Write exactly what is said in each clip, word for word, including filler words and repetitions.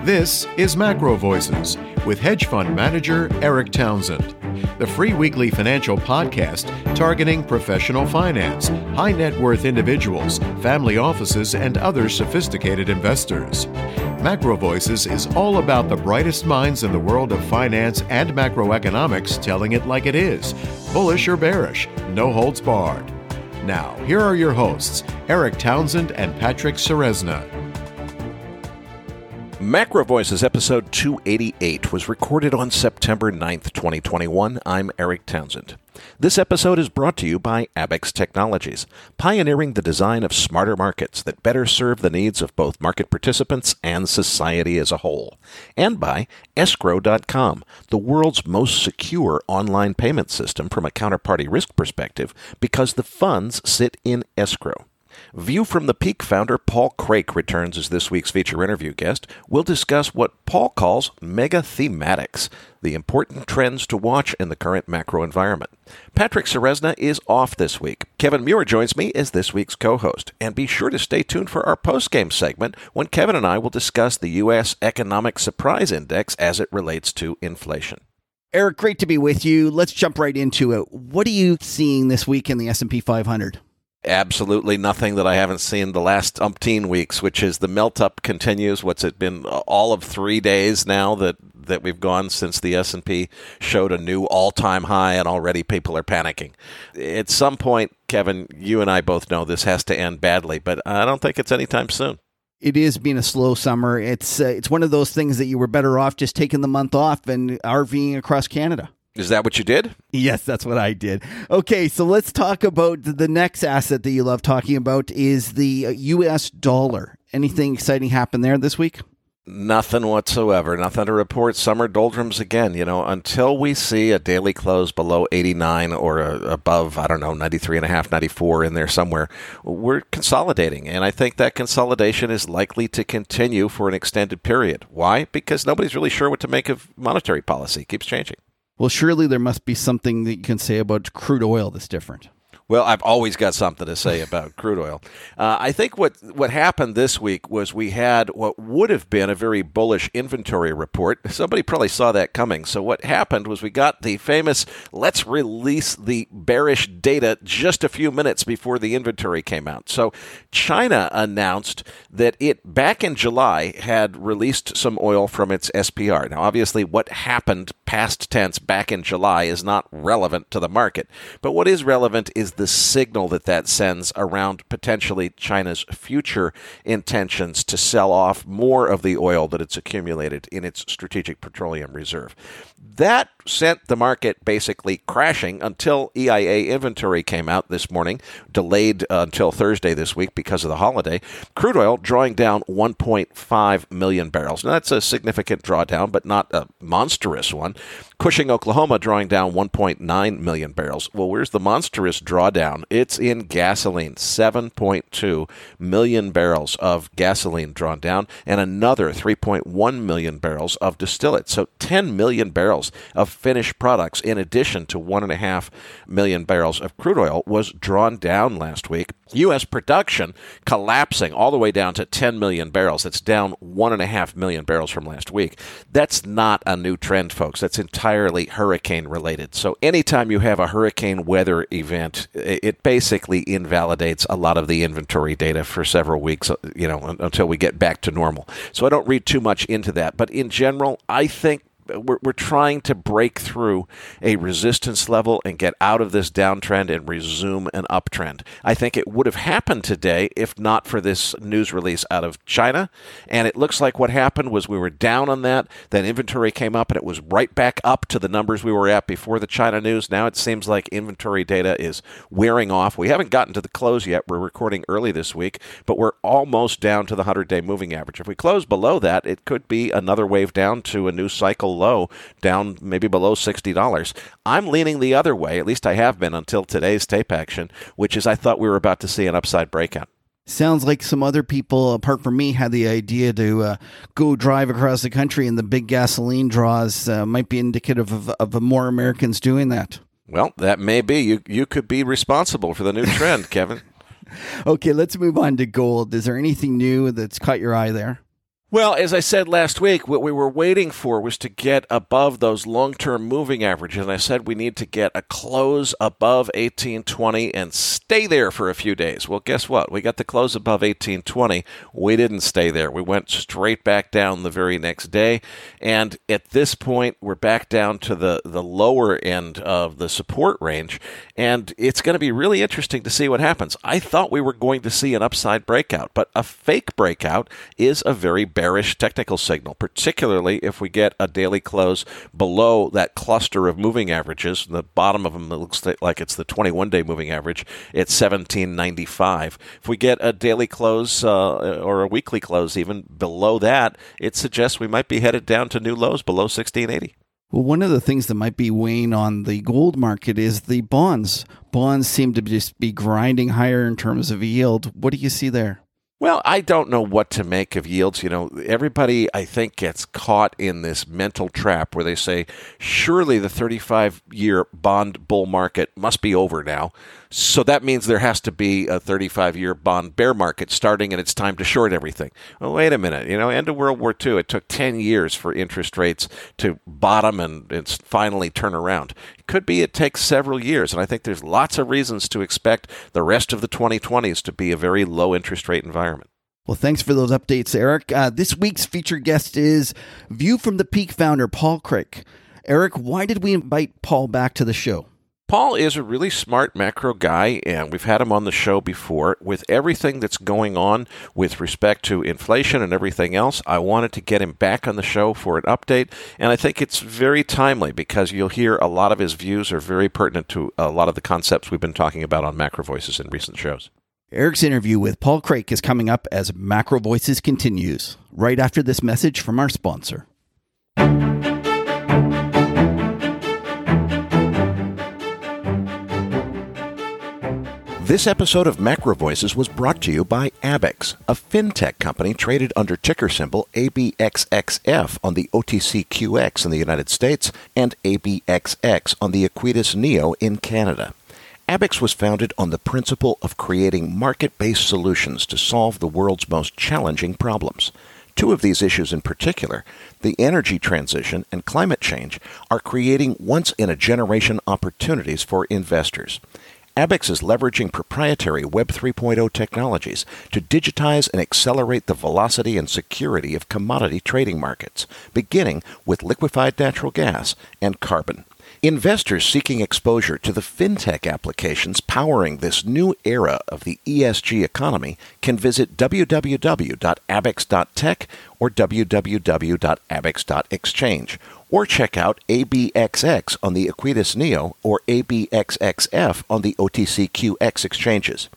This is Macro Voices with hedge fund manager Eric Townsend, the free weekly financial podcast targeting professional finance, high net worth individuals, family offices, and other sophisticated investors. Macro Voices is all about the brightest minds in the world of finance and macroeconomics telling it like it is, bullish or bearish, no holds barred. Now, here are your hosts, Eric Townsend and Patrick Ceresna. Macro Voices episode two eighty-eight was recorded on September ninth, twenty twenty-one. I'm Eric Townsend. This episode is brought to you by Abaxx Technologies, pioneering the design of smarter markets that better serve the needs of both market participants and society as a whole, and by escrow dot com, the world's most secure online payment system from a counterparty risk perspective because the funds sit in escrow. View from the Peak founder Paul Craik returns as this week's feature interview guest. We'll discuss what Paul calls mega thematics, the important trends to watch in the current macro environment. Patrick Ceresna is off this week. Kevin Muir joins me as this week's co-host. And be sure to stay tuned for our post-game segment when Kevin and I will discuss the U S Economic Surprise Index as it relates to inflation. Eric, great to be with you. Let's jump right into it. What are you seeing this week in the S and P five hundred? Absolutely nothing that I haven't seen the last umpteen weeks, which is the melt-up continues. What's it been, all of three days now that, that we've gone since the S and P showed a new all-time high, and already people are panicking. At some point, Kevin, you and I both know this has to end badly, but I don't think it's anytime soon. It is being a slow summer. It's uh, it's one of those things that you were better off just taking the month off and RVing across Canada. Is that what you did? Yes, that's what I did. Okay, so let's talk about the next asset that you love talking about is the U S dollar. Anything exciting happen there this week? Nothing whatsoever. Nothing to report. Summer doldrums again. You know, until we see a daily close below eighty-nine or a, above, I don't know, ninety-three and a half, ninety-four in there somewhere, we're consolidating. And I think that consolidation is likely to continue for an extended period. Why? Because nobody's really sure what to make of monetary policy. It keeps changing. Well, surely there must be something that you can say about crude oil that's different. Well, I've always got something to say about crude oil. Uh, I think what, what happened this week was we had what would have been a very bullish inventory report. Somebody probably saw that coming. So what happened was we got the famous, let's release the bearish data just a few minutes before the inventory came out. So China announced that it, back in July, had released some oil from its S P R. Now, obviously, what happened past tense back in July is not relevant to the market. But what is relevant is the signal that that sends around potentially China's future intentions to sell off more of the oil that it's accumulated in its strategic petroleum reserve. That sent the market basically crashing until E I A inventory came out this morning, delayed uh, until Thursday this week because of the holiday. Crude oil drawing down one point five million barrels. Now, that's a significant drawdown, but not a monstrous one. Cushing, Oklahoma, drawing down one point nine million barrels. Well, where's the monstrous drawdown? It's in gasoline. seven point two million barrels of gasoline drawn down, and another three point one million barrels of distillate. So ten million barrels of finished products, in addition to one point five million barrels of crude oil, was drawn down last week. U S production collapsing all the way down to ten million barrels. That's down one point five million barrels from last week. That's not a new trend, folks. That's entirely hurricane related. So anytime you have a hurricane weather event, it basically invalidates a lot of the inventory data for several weeks, you know, until we get back to normal. So I don't read too much into that. But in general, I think We're, we're trying to break through a resistance level and get out of this downtrend and resume an uptrend. I think it would have happened today if not for this news release out of China. And it looks like what happened was we were down on that. Then inventory came up and it was right back up to the numbers we were at before the China news. Now it seems like inventory data is wearing off. We haven't gotten to the close yet. We're recording early this week, but we're almost down to the hundred-day moving average. If we close below that, it could be another wave down to a new cycle low, down maybe below sixty dollars. I'm leaning the other way, at least I have been until today's tape action, which is I thought we were about to see an upside breakout. Sounds like some other people, apart from me, had the idea to uh, go drive across the country, and the big gasoline draws uh, might be indicative of, of more Americans doing that. Well, that may be. You, you could be responsible for the new trend, Kevin. Okay, let's move on to gold. Is there anything new that's caught your eye there? Well, as I said last week, what we were waiting for was to get above those long-term moving averages. And I said we need to get a close above eighteen twenty and stay there for a few days. Well, guess what? We got the close above eighteen twenty. We didn't stay there. We went straight back down the very next day. And at this point, we're back down to the, the lower end of the support range. And it's going to be really interesting to see what happens. I thought we were going to see an upside breakout, but a fake breakout is a very bearish technical signal, particularly if we get a daily close below that cluster of moving averages. The bottom of them looks like it's the twenty-one day moving average. It's seventeen ninety-five. If we get a daily close uh, or a weekly close even below that, it suggests we might be headed down to new lows below sixteen eighty. Well, one of the things that might be weighing on the gold market is the bonds. Bonds seem to just be grinding higher in terms of yield. What do you see there? Well, I don't know what to make of yields. You know, everybody, I think, gets caught in this mental trap where they say, surely the thirty-five year bond bull market must be over now. So that means there has to be a thirty-five year bond bear market starting and it's time to short everything. Well, wait a minute. You know, end of World War Two, it took ten years for interest rates to bottom and it's finally turn around. It could be it takes several years. And I think there's lots of reasons to expect the rest of the twenty twenties to be a very low interest rate environment. Well, thanks for those updates, Eric. Uh, this week's featured guest is View from the Peak founder, Paul Craik. Eric, why did we invite Paul back to the show? Paul is a really smart macro guy, and we've had him on the show before. With everything that's going on with respect to inflation and everything else, I wanted to get him back on the show for an update, and I think it's very timely because you'll hear a lot of his views are very pertinent to a lot of the concepts we've been talking about on Macro Voices in recent shows. Eric's interview with Paul Craik is coming up as Macro Voices continues, right after this message from our sponsor. This episode of Macro Voices was brought to you by Abex, a fintech company traded under ticker symbol A B X X F on the O T C Q X in the United States and A B X X on the Equitas Neo in Canada. Abex was founded on the principle of creating market-based solutions to solve the world's most challenging problems. Two of these issues in particular, the energy transition and climate change, are creating once-in-a-generation opportunities for investors. Abex is leveraging proprietary Web three point oh technologies to digitize and accelerate the velocity and security of commodity trading markets, beginning with liquefied natural gas and carbon. Investors seeking exposure to the fintech applications powering this new era of the E S G economy can visit w w w dot abex dot tech or w w w dot abex dot exchange, or check out A B X X on the Equitas Neo or A B X X F on the O T C Q X exchanges.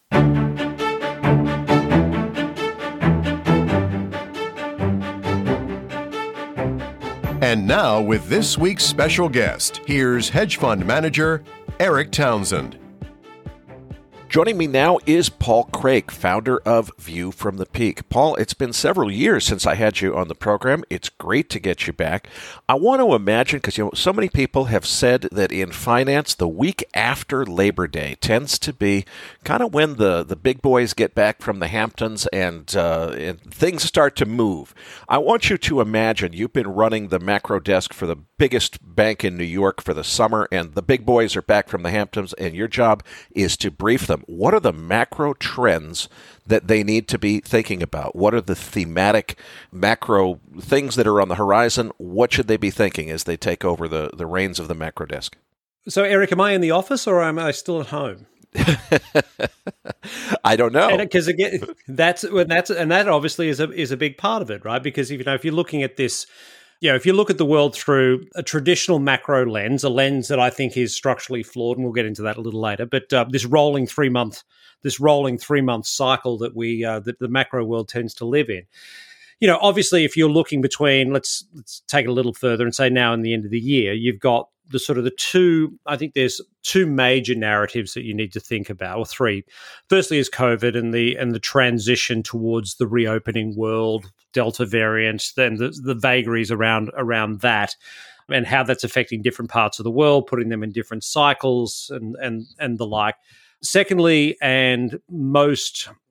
And now, with this week's special guest, here's hedge fund manager Eric Townsend. Joining me now is Paul Craik, founder of View from the Peak. Paul, it's been several years since I had you on the program. It's great to get you back. I want to imagine, because you know, so many people have said that in finance, the week after Labor Day tends to be kind of when the, the big boys get back from the Hamptons and, uh, and things start to move. I want you to imagine you've been running the macro desk for the biggest bank in New York for the summer, and the big boys are back from the Hamptons, and your job is to brief them. What are the macro trends that they need to be thinking about? What are the thematic macro things that are on the horizon? What should they be thinking as they take over the, the reins of the macro desk? So, Eric, am I in the office or am I still at home? I don't know. Because again, that's that's and that obviously is a is a big part of it, right? Because if you know if you're looking at this. Yeah, if you look at the world through a traditional macro lens, a lens that I think is structurally flawed, and we'll get into that a little later, but uh, this rolling three month, this rolling three month cycle that we uh, that the macro world tends to live in. You know, obviously, if you're looking between, let's let's take it a little further and say now and the end of the year, you've got the sort of the two. I think there's two major narratives that you need to think about, or three. Firstly, is COVID and the and the transition towards the reopening world. Delta variant, then the, the vagaries around around that, and how that's affecting different parts of the world, putting them in different cycles and and and the like. Secondly, and most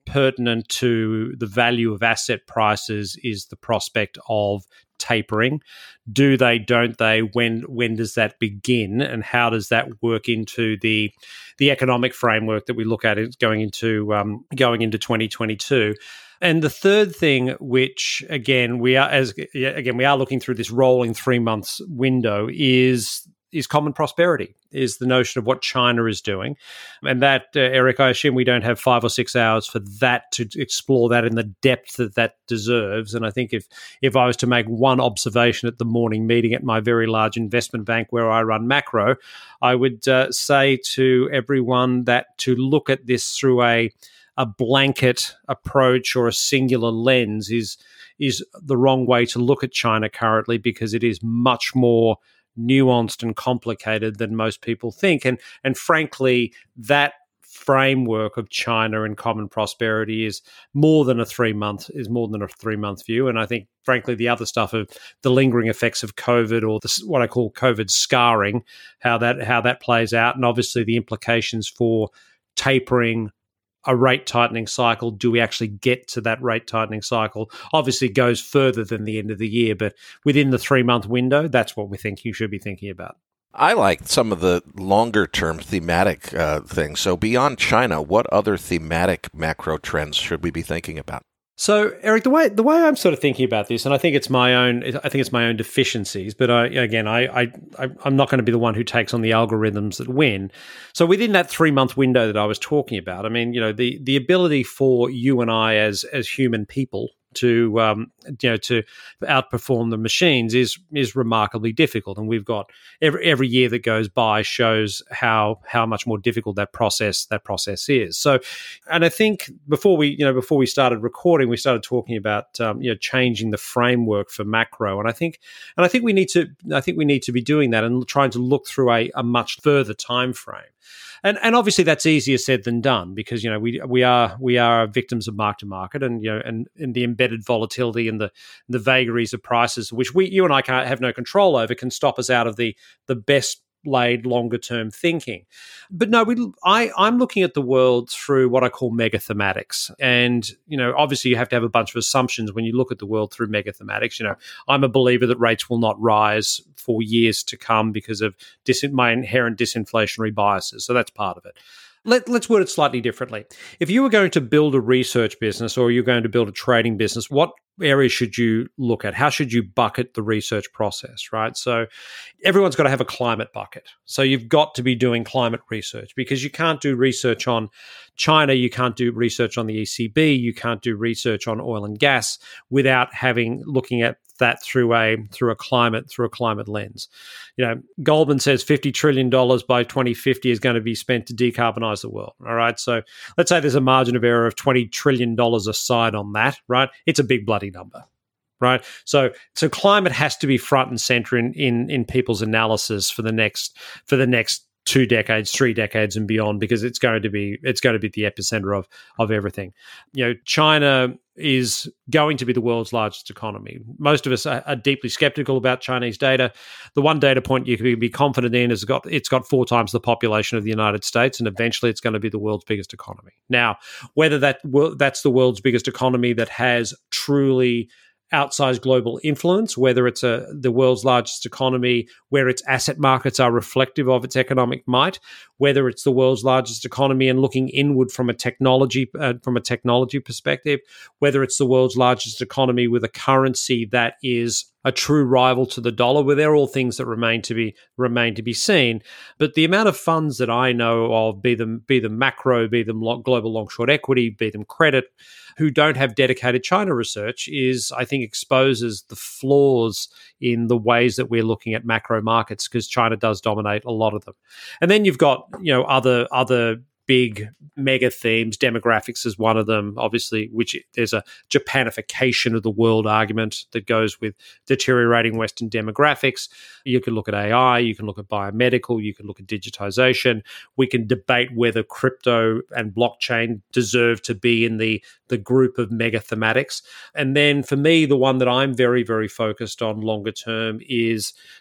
pertinent to the value of asset prices is the prospect of tapering. Do they, don't they? When when does that begin, and how does that work into the the economic framework that we look at is going into um, going into twenty twenty-two? And the third thing, which again we are as again we are looking through this rolling three months window, is is common prosperity, is the notion of what China is doing. And that, uh, Eric, I assume we don't have five or six hours for that to explore that in the depth that that deserves. And I think if if I was to make one observation at the morning meeting at my very large investment bank where I run macro, I would uh, say to everyone that to look at this through a a blanket approach or a singular lens is is the wrong way to look at China currently, because it is much more nuanced and complicated than most people think. And and frankly, that framework of China and common prosperity is more than a three month is more than a three month view. And I think, frankly, the other stuff of the lingering effects of COVID, or the, what I call COVID scarring, how that how that plays out, and obviously the implications for tapering, a rate tightening cycle. Do we actually get to that rate tightening cycle? Obviously goes further than the end of the year, but within the three-month window, that's what we think you should be thinking about. I like some of the longer-term thematic uh, things. So beyond China, what other thematic macro trends should we be thinking about? So, Eric, the way the way I'm sort of thinking about this, and I think it's my own, I think it's my own deficiencies. But I, again, I, I, I'm not going to be the one who takes on the algorithms that win. So, within that three month window that I was talking about, I mean, you know, the the ability for you and I as as human people to um, you know to outperform the machines is is remarkably difficult, and we've got every every year that goes by shows how how much more difficult that process that process is. So, and I think before we you know before we started recording, we started talking about um, you know changing the framework for macro, and I think and I think we need to I think we need to be doing that and trying to look through a, a much further time frame. And and obviously that's easier said than done, because you know we we are we are victims of mark to market, and you know and, and the embedded volatility and the the vagaries of prices, which we you and I can't have no control over, can stop us out of the the best laid longer term thinking. But no, we I I'm looking at the world through what I call mega thematics, and you know obviously you have to have a bunch of assumptions when you look at the world through mega thematics. You know I'm a believer that rates will not rise for years to come because of dis- my inherent disinflationary biases. So that's part of it. Let, let's word it slightly differently. If you were going to build a research business or you're going to build a trading business, what areas should you look at? How should you bucket the research process, right? So everyone's got to have a climate bucket. So you've got to be doing climate research, because you can't do research on China, you can't do research on the E C B, you can't do research on oil and gas without having looking at that through a through a climate through a climate lens. You know, Goldman says fifty trillion dollars by twenty fifty is going to be spent to decarbonize the world. All right. So let's say there's a margin of error of twenty trillion dollars aside on that, right? It's a big bloody number. Right. So so climate has to be front and center in in, in people's analysis for the next for the next two decades, three decades and beyond, because it's going to be it's going to be the epicenter of of everything. You know, China is going to be the world's largest economy. Most of us are, are deeply skeptical about Chinese data. The one data point you can be confident in is got it's got four times the population of the United States, and eventually it's going to be the world's biggest economy. Now, whether that that's the world's biggest economy that has truly outsized global influence, whether it's a the world's largest economy where its asset markets are reflective of its economic might, whether it's the world's largest economy and looking inward from a technology uh, from a technology perspective, whether it's the world's largest economy with a currency that is a true rival to the dollar, where they're all things that remain to be remain to be seen. But the amount of funds that I know of, be them be them macro, be them long, global long short equity, be them credit, who don't have dedicated China research, is I think exposes the flaws in the ways that we're looking at macro markets, because China does dominate a lot of them. And then you've got you know other other. big mega themes. Demographics is one of them, obviously, which there's a Japanification of the world argument that goes with deteriorating Western demographics. You can look at A I, you can look at biomedical, you can look at digitization. We can debate whether crypto and blockchain deserve to be in the, the group of mega thematics. And then for me, the one that I'm very, very focused on longer term is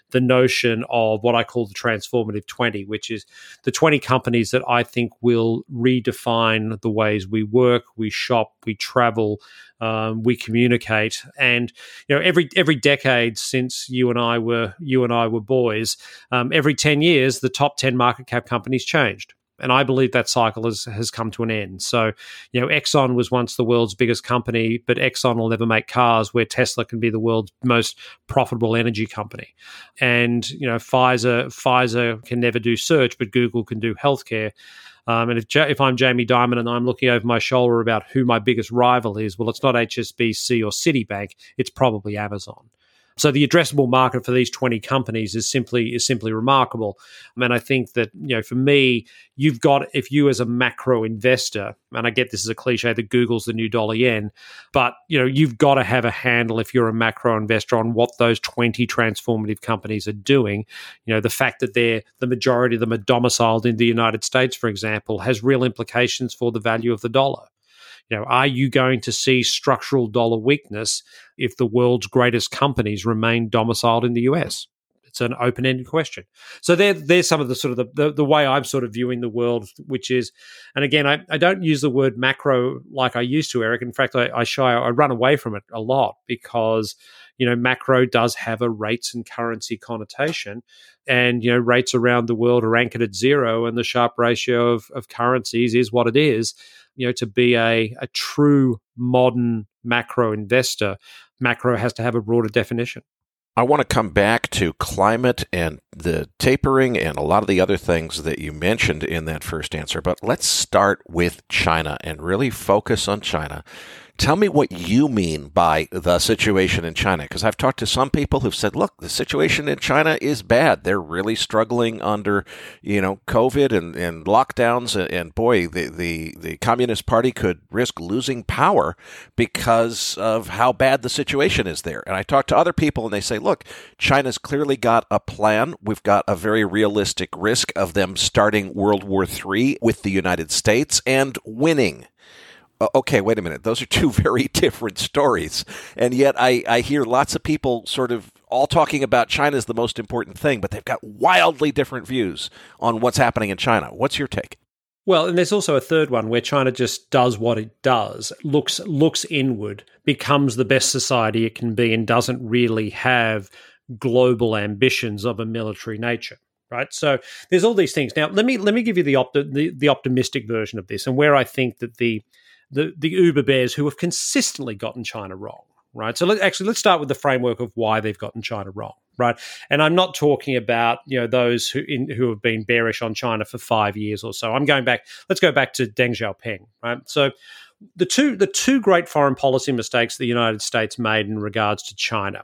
the notion of what I call the transformative twenty, which is the twenty companies that I think will redefine the ways we work, we shop, we travel, um, we communicate. And you know, every every decade since you and I were you and I were boys, um, every ten years, the top ten market cap companies changed. And I believe that cycle has, has come to an end. So, you know, Exxon was once the world's biggest company, but Exxon will never make cars, where Tesla can be the world's most profitable energy company. And, you know, Pfizer Pfizer can never do search, but Google can do healthcare. Um, and if, if I'm Jamie Dimon and I'm looking over my shoulder about who my biggest rival is, well, it's not H S B C or Citibank, it's probably Amazon. So the addressable market for these twenty companies is simply is simply remarkable. And I think that, you know, for me, you've got, if you as a macro investor, and I get this is a cliche that Google's the new dollar yen, but, you know, you've got to have a handle if you're a macro investor on what those twenty transformative companies are doing. You know, the fact that they're, the majority of them are domiciled in the United States, for example, has real implications for the value of the dollar. You know, are you going to see structural dollar weakness if the world's greatest companies remain domiciled in the U S? It's an open-ended question. So there, there's some of the sort of the, the, the way I'm sort of viewing the world, which is, and again, I, I don't use the word macro like I used to, Eric. In fact, I, I shy, I run away from it a lot because, you know, macro does have a rates and currency connotation. And, you know, rates around the world are anchored at zero, and the Sharpe ratio of, of currencies is what it is. You know, to be a, a true modern macro investor, macro has to have a broader definition. I want to come back to climate and the tapering and a lot of the other things that you mentioned in that first answer, but let's start with China and really focus on China. Tell me what you mean by the situation in China, because I've talked to some people who've said, look, the situation in China is bad. They're really struggling under, you know, COVID and, and lockdowns. And, and boy, the, the, the Communist Party could risk losing power because of how bad the situation is there. And I talk to other people and they say, look, China's clearly got a plan. We've got a very realistic risk of them starting World War Three with the United States and winning. Okay, wait a minute. Those are two very different stories. And yet I, I hear lots of people sort of all talking about China as the most important thing, but they've got wildly different views on what's happening in China. What's your take? Well, and there's also a third one where China just does what it does, looks looks inward, becomes the best society it can be, and doesn't really have global ambitions of a military nature. Right, so there's all these things. Now, let me let me give you the op- the, the optimistic version of this, and where I think that the the the uber bears who have consistently gotten China wrong. Right, so let, actually let's start with the framework of why they've gotten China wrong. Right, and I'm not talking about, you know, those who in, who have been bearish on China for five years or so. I'm going back. Let's go back to Deng Xiaoping. Right, so the two the two great foreign policy mistakes the United States made in regards to China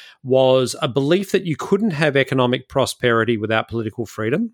was a belief that you couldn't have economic prosperity without political freedom.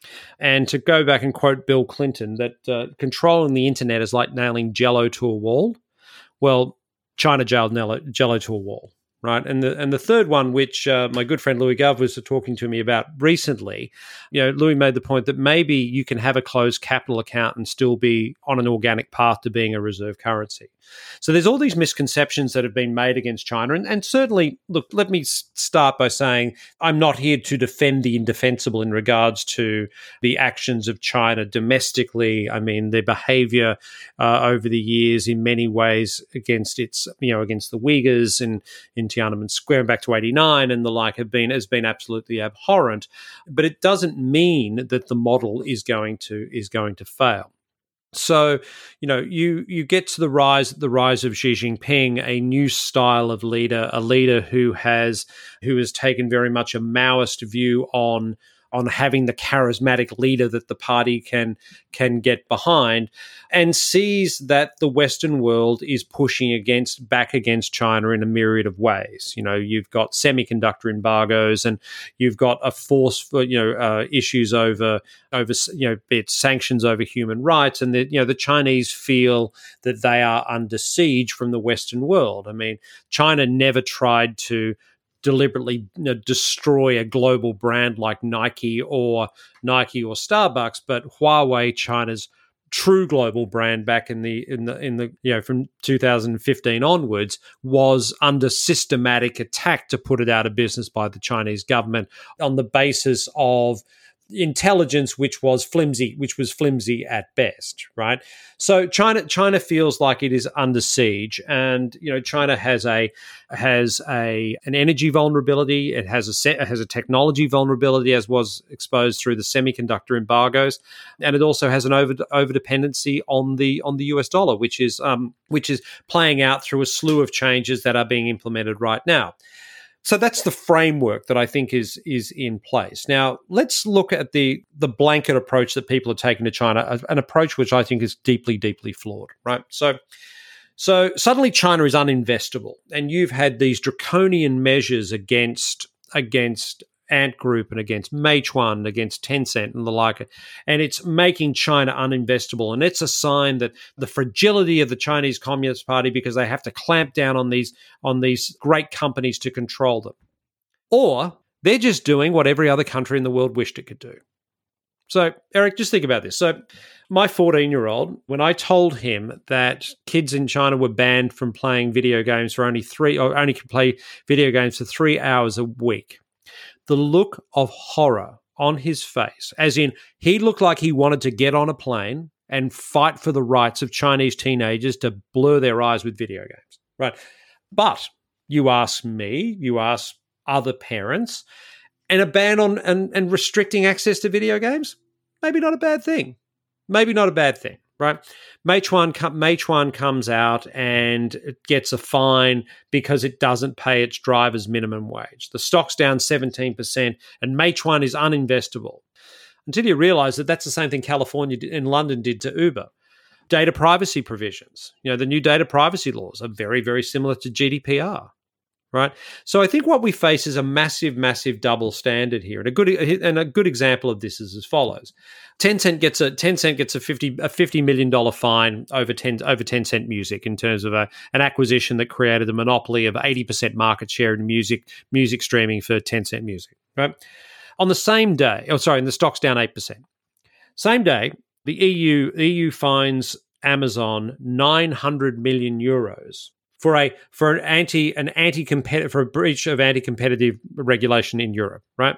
And to go back and quote Bill Clinton, that uh, controlling the internet is like nailing Jell-O to a wall. Well, China jailed Jell-O to a wall, right? And the and the third one, which uh, my good friend Louis Gov was talking to me about recently, you know, Louis made the point that maybe you can have a closed capital account and still be on an organic path to being a reserve currency. So there's all these misconceptions that have been made against China. And, and certainly, look, let me start by saying I'm not here to defend the indefensible in regards to the actions of China domestically. I mean, their behavior uh, over the years in many ways against its, you know, against the Uyghurs and in Tiananmen Square back to eighty-nine and the like have been, has been absolutely abhorrent. But it doesn't mean that the model is going to, is going to fail. So, you know, you you get to the rise the rise of Xi Jinping, a new style of leader, a leader who has who has taken very much a Maoist view on on having the charismatic leader that the party can can get behind, and sees that the Western world is pushing against back against China in a myriad of ways. You know, you've got semiconductor embargoes, and you've got a force for, you know, uh, issues over over you know, be it sanctions over human rights, and the, you know, the Chinese feel that they are under siege from the Western world. I mean, China never tried to deliberately, you know, destroy a global brand like Nike or Nike or Starbucks, but Huawei, China's true global brand back in the in the in the you know from two thousand fifteen onwards was under systematic attack to put it out of business by the Chinese government on the basis of intelligence which was flimsy which was flimsy at best, right? So China China feels like it is under siege, and you know China has a has a an energy vulnerability, it has a set, it has a technology vulnerability, as was exposed through the semiconductor embargoes, and it also has an over over dependency on the on the U S dollar, which is um which is playing out through a slew of changes that are being implemented right now. So that's the framework that I think is is in place. Now, let's look at the the blanket approach that people are taking to China, an approach which I think is deeply, deeply flawed, right? So, so suddenly China is uninvestable, and you've had these draconian measures against against Ant Group and against Meituan and against Tencent and the like, and it's making China uninvestable. And it's a sign that the fragility of the Chinese Communist Party, because they have to clamp down on these on these great companies to control them. Or they're just doing what every other country in the world wished it could do. So, Eric, just think about this. So my fourteen-year-old, when I told him that kids in China were banned from playing video games for only three, or only could play video games for three hours a week, the look of horror on his face, as in he looked like he wanted to get on a plane and fight for the rights of Chinese teenagers to blur their eyes with video games, right? But you ask me, you ask other parents, and a ban on and, and restricting access to video games, maybe not a bad thing. Maybe not a bad thing, right? Meituan, Meituan comes out and it gets a fine because it doesn't pay its drivers minimum wage. The stock's down seventeen percent and Meituan is uninvestable. Until you realize that that's the same thing California and London did to Uber. Data privacy provisions. You know, the new data privacy laws are very, very similar to G D P R. Right, so I think what we face is a massive, massive double standard here, and a good and a good example of this is as follows: Tencent gets a Tencent gets a fifty a fifty million dollar fine over ten over Tencent Music in terms of a, an acquisition that created a monopoly of eighty percent market share in music music streaming for Tencent Music. Right, on the same day, oh sorry, and the stock's down eight percent. Same day, the E U E U fines Amazon nine hundred million euros. For a for an anti an anti competitive for a breach of anti competitive regulation in Europe, right?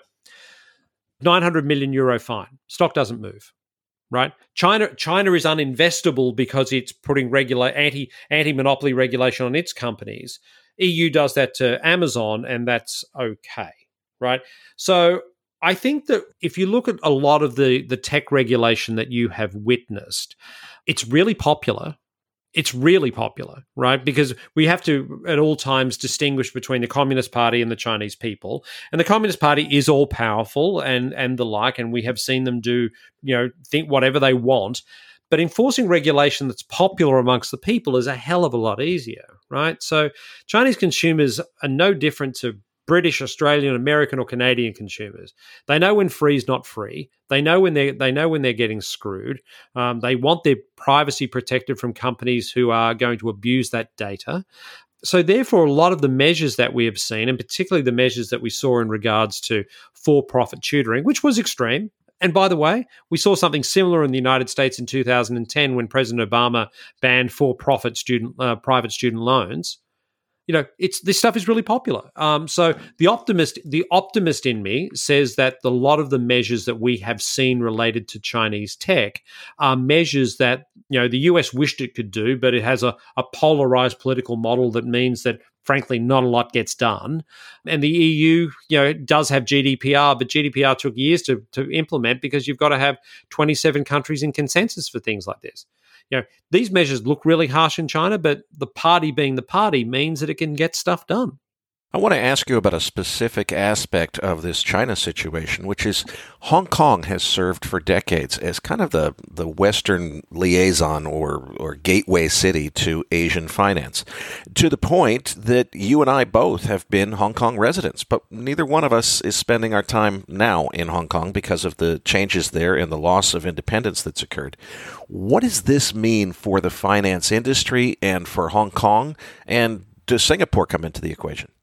Nine hundred million euro fine. Stock doesn't move, right? China China is uninvestable because it's putting regula anti anti monopoly regulation on its companies. E U does that to Amazon, and that's okay, right? So I think that if you look at a lot of the the tech regulation that you have witnessed, it's really popular. It's really popular, right? Because we have to, at all times, distinguish between the Communist Party and the Chinese people. And the Communist Party is all powerful and, and the like, and we have seen them do, you know, think whatever they want. But enforcing regulation that's popular amongst the people is a hell of a lot easier, right? So Chinese consumers are no different to British, Australian, American, or Canadian consumers. They know when free is not free. They know when they they know when they're getting screwed. Um, they want their privacy protected from companies who are going to abuse that data. So therefore, a lot of the measures that we have seen, and particularly the measures that we saw in regards to for-profit tutoring, which was extreme. And by the way, we saw something similar in the United States in two thousand ten when President Obama banned for-profit student uh, private student loans. You know, it's this stuff is really popular. Um, so the optimist, the optimist in me says that the, a lot of the measures that we have seen related to Chinese tech are measures that, you know, the U S wished it could do, but it has a, a polarized political model that means that, frankly, not a lot gets done. And the E U, you know, does have G D P R, but G D P R took years to, to implement because you've got to have twenty-seven countries in consensus for things like this. You know, these measures look really harsh in China, but the party being the party means that it can get stuff done. I want to ask you about a specific aspect of this China situation, which is Hong Kong has served for decades as kind of the, the Western liaison or, or gateway city to Asian finance, to the point that you and I both have been Hong Kong residents, but neither one of us is spending our time now in Hong Kong because of the changes there and the loss of independence that's occurred. What does this mean for the finance industry and for Hong Kong? And does Singapore come into the equation?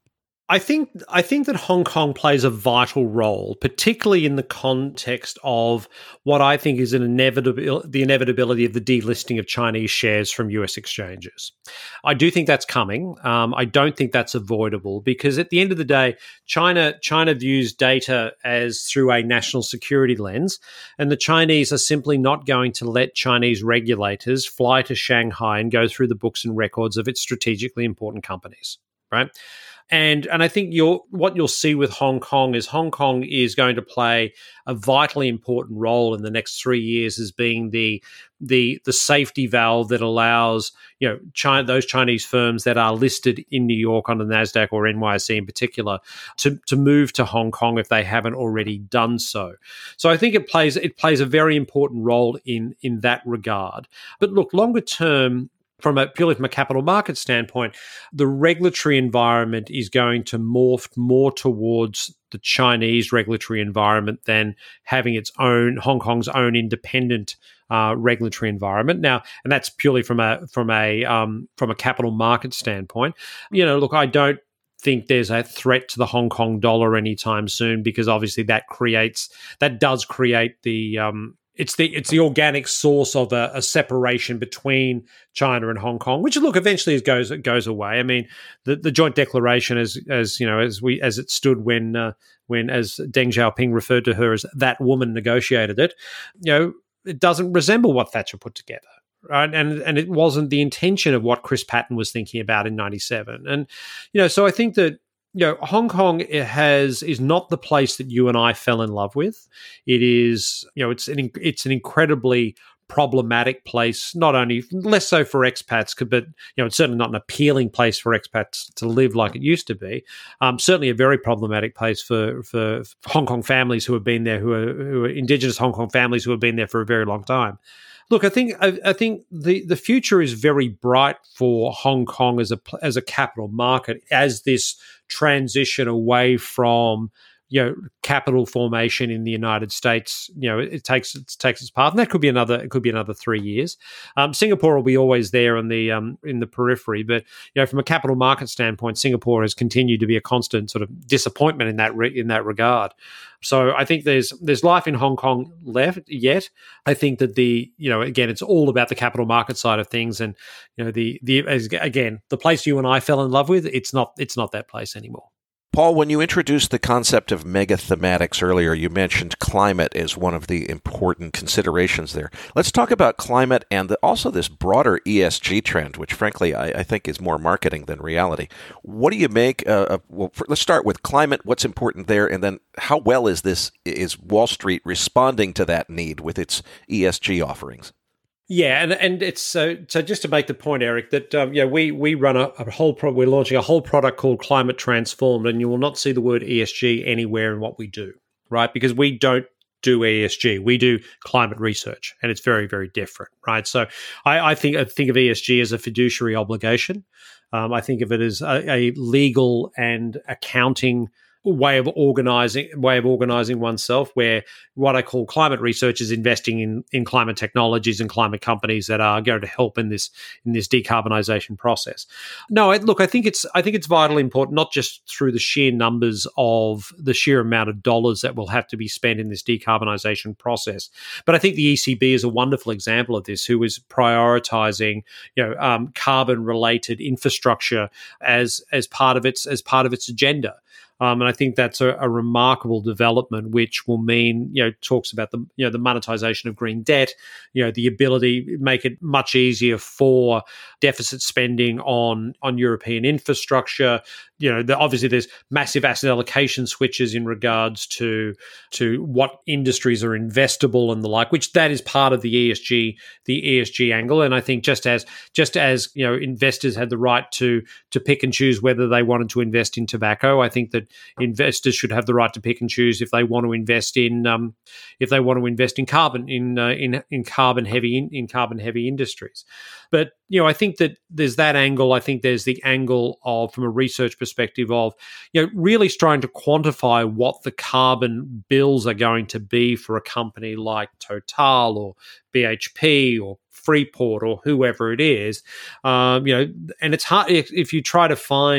I think I think that Hong Kong plays a vital role, particularly in the context of what I think is an inevitable the inevitability of the delisting of Chinese shares from U S exchanges. I do think that's coming. Um, I don't think that's avoidable because at the end of the day, China China views data as through a national security lens, and the Chinese are simply not going to let Chinese regulators fly to Shanghai and go through the books and records of its strategically important companies, right? And and I think you'll, what you'll see with Hong Kong is Hong Kong is going to play a vitally important role in the next three years as being the the the safety valve that allows, you know, China, those Chinese firms that are listed in New York on the NASDAQ or N Y S E in particular to, to move to Hong Kong if they haven't already done so. So I think it plays it plays a very important role in in that regard. But look, longer term, from a purely from a capital market standpoint, the regulatory environment is going to morph more towards the Chinese regulatory environment than having its own Hong Kong's own independent uh, regulatory environment. Now, and that's purely from a from a um, from a capital market standpoint. You know, look, I don't think there's a threat to the Hong Kong dollar anytime soon because obviously that creates that does create the um, It's the it's the organic source of a, a separation between China and Hong Kong, which look eventually goes goes away. I mean, the, the joint declaration, as as you know, as we as it stood when uh, when as Deng Xiaoping referred to her as that woman negotiated it, you know, it doesn't resemble what Thatcher put together. Right. And and it wasn't the intention of what Chris Patten was thinking about in ninety-seven. And, you know, so I think that, you know, Hong Kong has is not the place that you and I fell in love with. It is, you know, it's an it's an incredibly problematic place, not only less so for expats, but, you know, it's certainly not an appealing place for expats to live like it used to be. Um, certainly a very problematic place for, for Hong Kong families who have been there, who are, who are Indigenous Hong Kong families who have been there for a very long time. Look, I think I, I think the, the future is very bright for Hong Kong as a as a capital market as this transition away from, you know, capital formation in the United States, you know, it takes it takes its path, and that could be another it could be another three years. Um, Singapore will be always there in the um, in the periphery, but, you know, from a capital market standpoint, Singapore has continued to be a constant sort of disappointment in that re- in that regard. So I think there's there's life in Hong Kong left yet. I think that the you know again it's all about the capital market side of things, and, you know, the the as, again the place you and I fell in love with, it's not it's not that place anymore. Paul, when you introduced the concept of mega thematics earlier, you mentioned climate as one of the important considerations there. Let's talk about climate and the, also this broader E S G trend, which frankly I, I think is more marketing than reality. What do you make? Uh, of, well, for, let's start with climate. What's important there, and then how well is this is Wall Street responding to that need with its E S G offerings? Yeah, and and it's so so. Just to make the point, Eric, that um, yeah, we we run a, a whole pro- we're launching a whole product called Climate Transformed, and you will not see the word E S G anywhere in what we do, right? Because we don't do E S G, we do climate research, and it's very very different, right? So I, I think I think of E S G as a fiduciary obligation. Um, I think of it as a, a legal and accounting way of organizing way of organizing oneself, where what I call climate research is investing in in climate technologies and climate companies that are going to help in this in this decarbonization process. No, I, look, I think it's I think it's vitally important, not just through the sheer numbers of the sheer amount of dollars that will have to be spent in this decarbonization process, but I think the E C B is a wonderful example of this, who is prioritizing, you know, um, carbon related infrastructure as as part of its as part of its agenda. Um, and I think that's a, a remarkable development, which will mean, you know, talks about the, you know, the monetization of green debt, you know, the ability make it much easier for deficit spending on on European infrastructure. You know, the, obviously there's massive asset allocation switches in regards to to what industries are investable and the like, which that is part of the E S G the E S G angle. And I think just as just as you know, investors had the right to to pick and choose whether they wanted to invest in tobacco, I think that investors should have the right to pick and choose if they want to invest in um, if they want to invest in carbon in uh, in in carbon heavy in, in carbon heavy industries. But, you know, I think that there's that angle. I think there's the angle of, from a research perspective, of, you know, really trying to quantify what the carbon bills are going to be for a company like Total or B H P or Freeport or whoever it is. Um, you know, and it's hard if, if you try to find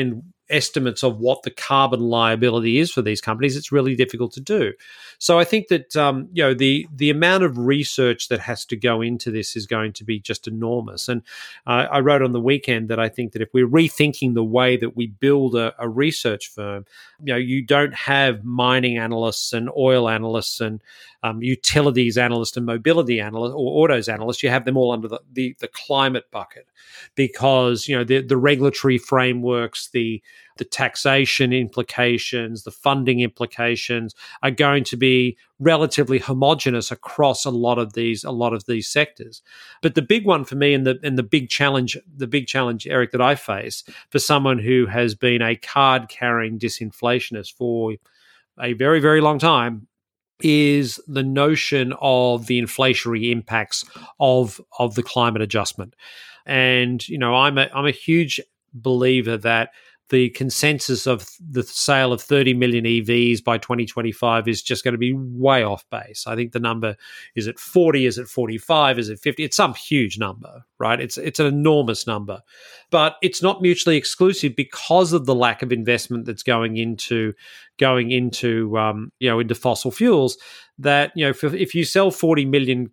estimates of what the carbon liability is for these companies, it's really difficult to do. So I think that um, you know the the amount of research that has to go into this is going to be just enormous. And uh, I wrote on the weekend that I think that if we're rethinking the way that we build a, a research firm, you know, you don't have mining analysts and oil analysts and um, utilities analysts and mobility analysts or autos analysts. You have them all under the, the, the climate bucket because, you know, the, the regulatory frameworks, the the taxation implications, the funding implications are going to be relatively homogenous across a lot of these a lot of these sectors. But the big one for me and the and the big challenge, the big challenge, Eric, that I face for someone who has been a card-carrying disinflationist for a very, very long time is the notion of the inflationary impacts of of the climate adjustment. And, you know, I'm a I'm a huge believer that the consensus of the sale of thirty million E Vs by twenty twenty-five is just going to be way off base. I think the number is at forty, is it forty-five, is it fifty? It's some huge number, right? It's it's an enormous number. But it's not mutually exclusive because of the lack of investment that's going into going into um, you know, into fossil fuels. That, you know, if, if you sell forty million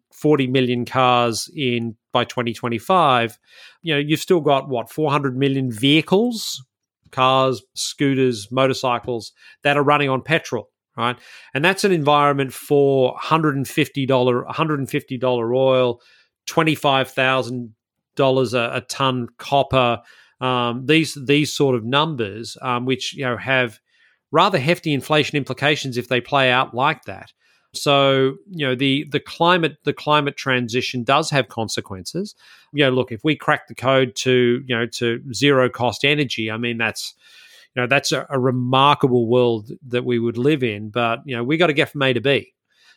cars in by twenty twenty-five, you know, you've still got what, four hundred million vehicles, cars, scooters, motorcycles that are running on petrol, right? And that's an environment for one hundred fifty dollars one hundred fifty dollars oil, twenty-five thousand dollars a, a ton copper. Um, these these sort of numbers, um, which, you know, have rather hefty inflation implications if they play out like that. So, you know, the the climate the climate transition does have consequences. You know, look, if we crack the code to, you know, to zero cost energy, I mean, that's, you know, that's a, a remarkable world that we would live in. But, you know, we got to get from A to B,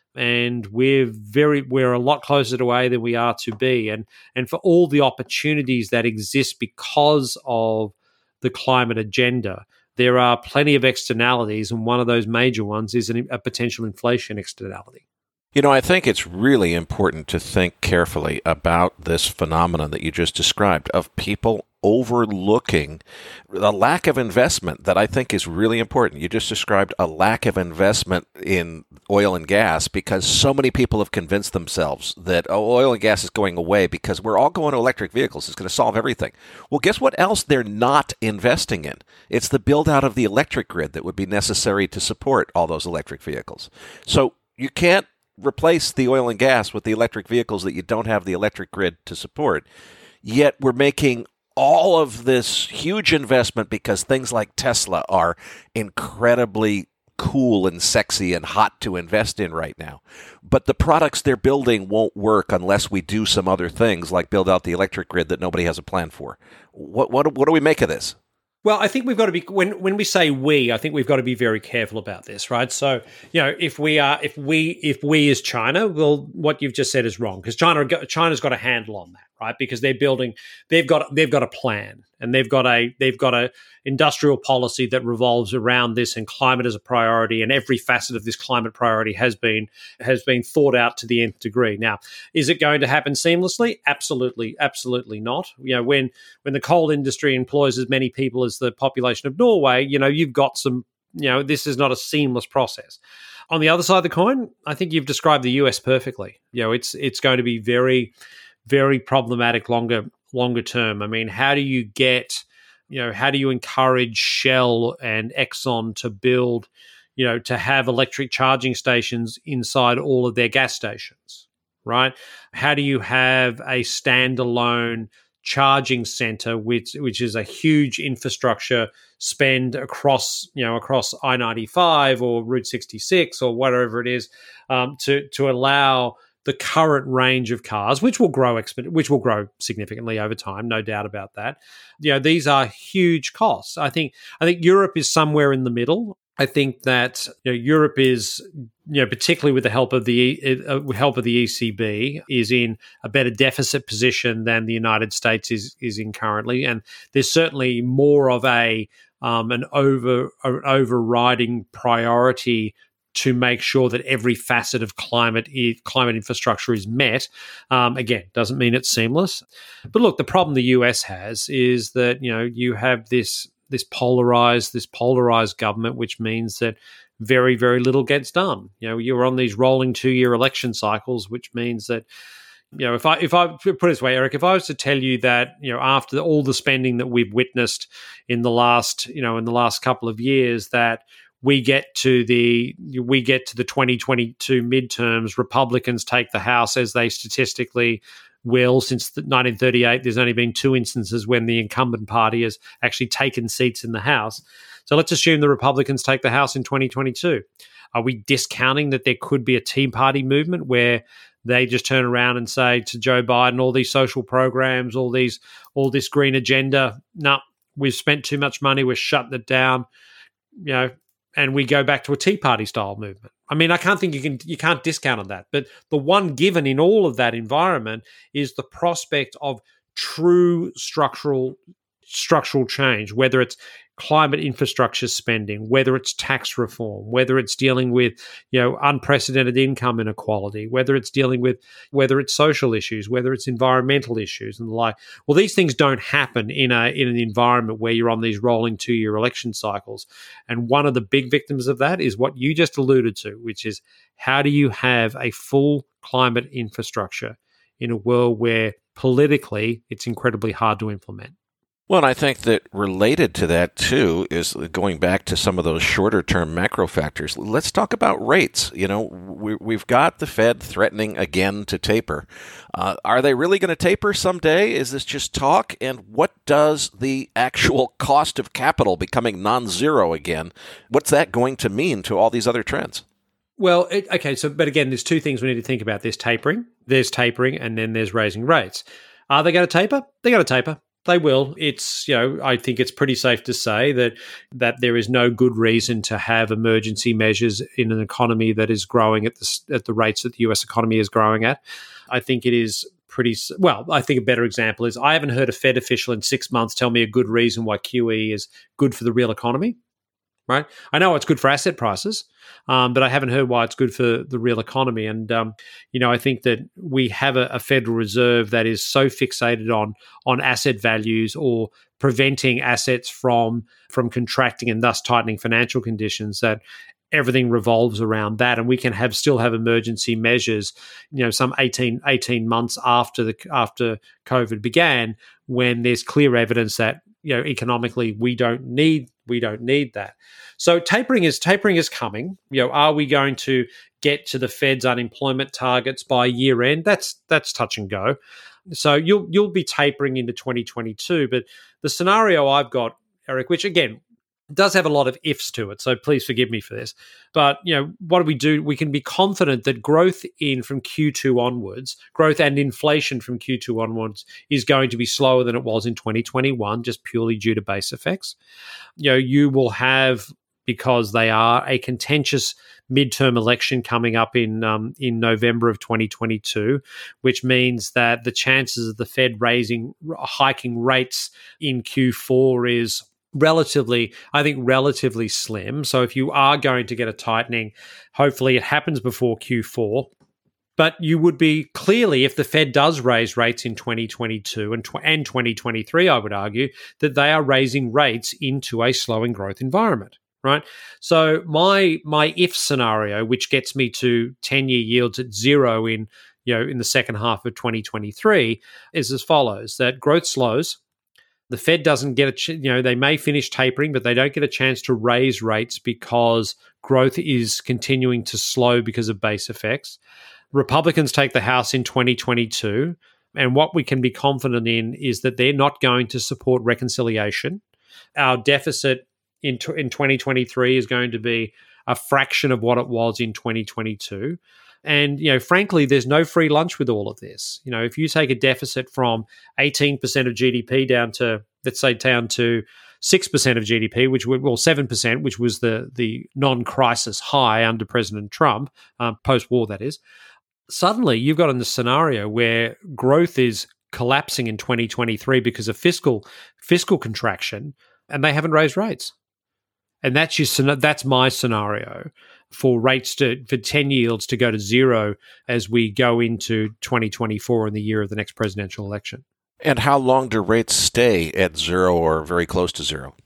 and we're very we're a lot closer to A than we are to B. And and for all the opportunities that exist because of the climate agenda, there are plenty of externalities, and one of those major ones is an, a potential inflation externality. You know, I think it's really important to think carefully about this phenomenon that you just described of people overlooking the lack of investment that I think is really important. You just described a lack of investment in oil and gas because so many people have convinced themselves that, oh, oil and gas is going away because we're all going to electric vehicles. It's going to solve everything. Well, guess what else they're not investing in? It's the build out of the electric grid that would be necessary to support all those electric vehicles. So you can't replace the oil and gas with the electric vehicles that you don't have the electric grid to support. Yet we're making all of this huge investment because things like Tesla are incredibly cool and sexy and hot to invest in right now. But the products they're building won't work unless we do some other things like build out the electric grid that nobody has a plan for. What what what do we make of this? Well, I think we've got to be, when when we say we, I think we've got to be very careful about this, right? So, you know, if we are, if we, if we is China, well, what you've just said is wrong because China, China's got a handle on that, right? Because they're building, they've got, they've got a plan, and they've got a, they've got a industrial policy that revolves around this, and climate is a priority, and every facet of this climate priority has been has been thought out to the nth degree. Now, is it going to happen seamlessly? Absolutely, absolutely not. You know, when when the coal industry employs as many people as the population of Norway, you know, you've got some, you know, this is not a seamless process. On the other side of the coin, I think you've described the U S perfectly. You know, it's it's going to be very, very problematic longer longer term. I mean, how do you get, you know, how do you encourage Shell and Exxon to build, you know, to have electric charging stations inside all of their gas stations, right? How do you have a standalone charging center, which which is a huge infrastructure spend across, you know, across I ninety-five or Route sixty-six or whatever it is, um, to to allow the current range of cars, which will grow exp- which will grow significantly over time, no doubt about that. You know, these are huge costs. I think I think Europe is somewhere in the middle. I think that, you know, Europe is, you know, particularly with the help of the uh, help of the E C B, is in a better deficit position than the United States is is in currently, and there's certainly more of a um, an over an overriding priority to make sure that every facet of climate climate infrastructure is met. Um, again, doesn't mean it's seamless. But look, the problem the U S has is that, you know, you have this this polarized, this polarized government, which means that very, very little gets done. You know, you're on these rolling two-year election cycles, which means that, you know, if I if I put it this way, Eric, if I was to tell you that, you know, after all the spending that we've witnessed in the last, you know, in the last couple of years, that we get to the we get to the twenty twenty-two midterms, Republicans take the House, as they statistically will. Since nineteen thirty-eight, there's only been two instances when the incumbent party has actually taken seats in the House. So let's assume the Republicans take the House in twenty twenty-two. Are we discounting that there could be a Tea Party movement where they just turn around and say to Joe Biden, all these social programs, all these, all this green agenda, no, we've spent too much money, we're shutting it down, you know, and we go back to a Tea Party style movement? I mean, I can't think you can you can't discount on that. But the one given in all of that environment is the prospect of true structural structural change, whether it's climate infrastructure spending, whether it's tax reform, whether it's dealing with, you know, unprecedented income inequality, whether it's dealing with, whether it's social issues, whether it's environmental issues and the like. Well, these things don't happen in a in an environment where you're on these rolling two-year election cycles. And one of the big victims of that is what you just alluded to, which is how do you have a full climate infrastructure in a world where politically it's incredibly hard to implement? Well, and I think that related to that, too, is going back to some of those shorter-term macro factors. Let's talk about rates. You know, we, we've got the Fed threatening again to taper. Uh, are they really going to taper someday? Is this just talk? And what does the actual cost of capital becoming non-zero again, what's that going to mean to all these other trends? Well, it, okay, so, but again, there's two things we need to think about. There's tapering, there's tapering, and then there's raising rates. Are they going to taper? They're going to taper. They will. It's, you know, I think it's pretty safe to say that that there is no good reason to have emergency measures in an economy that is growing at the at the rates that the U S economy is growing at. I think it is pretty well. I think a better example is I haven't heard a Fed official in six months tell me a good reason why Q E is good for the real economy. Right? I know it's good for asset prices, um, but I haven't heard why it's good for the real economy. And, um, you know, I think that we have a, a Federal Reserve that is so fixated on on asset values or preventing assets from from contracting and thus tightening financial conditions that everything revolves around that. And we can have still have emergency measures, you know, some eighteen, eighteen months after the after COVID began, when there's clear evidence that, you know, economically we don't need we don't need that. So tapering is tapering is coming. You know, are we going to get to the Fed's unemployment targets by year end? That's that's touch and go. So you'll you'll be tapering into twenty twenty-two. But the scenario I've got, Eric, which again does have a lot of ifs to it, so please forgive me for this. But, you know, what do we do? We can be confident that growth in from Q two onwards, growth and inflation from Q two onwards is going to be slower than it was in twenty twenty-one, just purely due to base effects. You know, you will have, because they are a contentious midterm election coming up in um, in November of twenty twenty-two, which means that the chances of the Fed raising, hiking rates in Q four is relatively, I think, relatively slim. So if you are going to get a tightening, hopefully it happens before Q four. But you would be clearly, if the Fed does raise rates in twenty twenty-two and, tw- and twenty twenty-three, I would argue that they are raising rates into a slowing growth environment, right? So my my if scenario, which gets me to ten-year yields at zero in, you know, in the second half of twenty twenty-three, is as follows: that growth slows. The Fed doesn't get a, ch- you know, they may finish tapering, but they don't get a chance to raise rates because growth is continuing to slow because of base effects. Republicans take the House in twenty twenty-two, and what we can be confident in is that they're not going to support reconciliation. Our deficit in, t- in twenty twenty-three is going to be a fraction of what it was in twenty twenty-two. And, you know, frankly, there's no free lunch with all of this. You know, if you take a deficit from eighteen percent of G D P down to, let's say, down to six percent of G D P, which would, well, seven percent, which was the the non-crisis high under President Trump, um, post-war, that is, suddenly you've got in the scenario where growth is collapsing in twenty twenty-three because of fiscal fiscal contraction, and they haven't raised rates. And that's your, that's my scenario for rates to for ten yields to go to zero as we go into twenty twenty-four in the year of the next presidential election. And how long do rates stay at zero or very close to zero?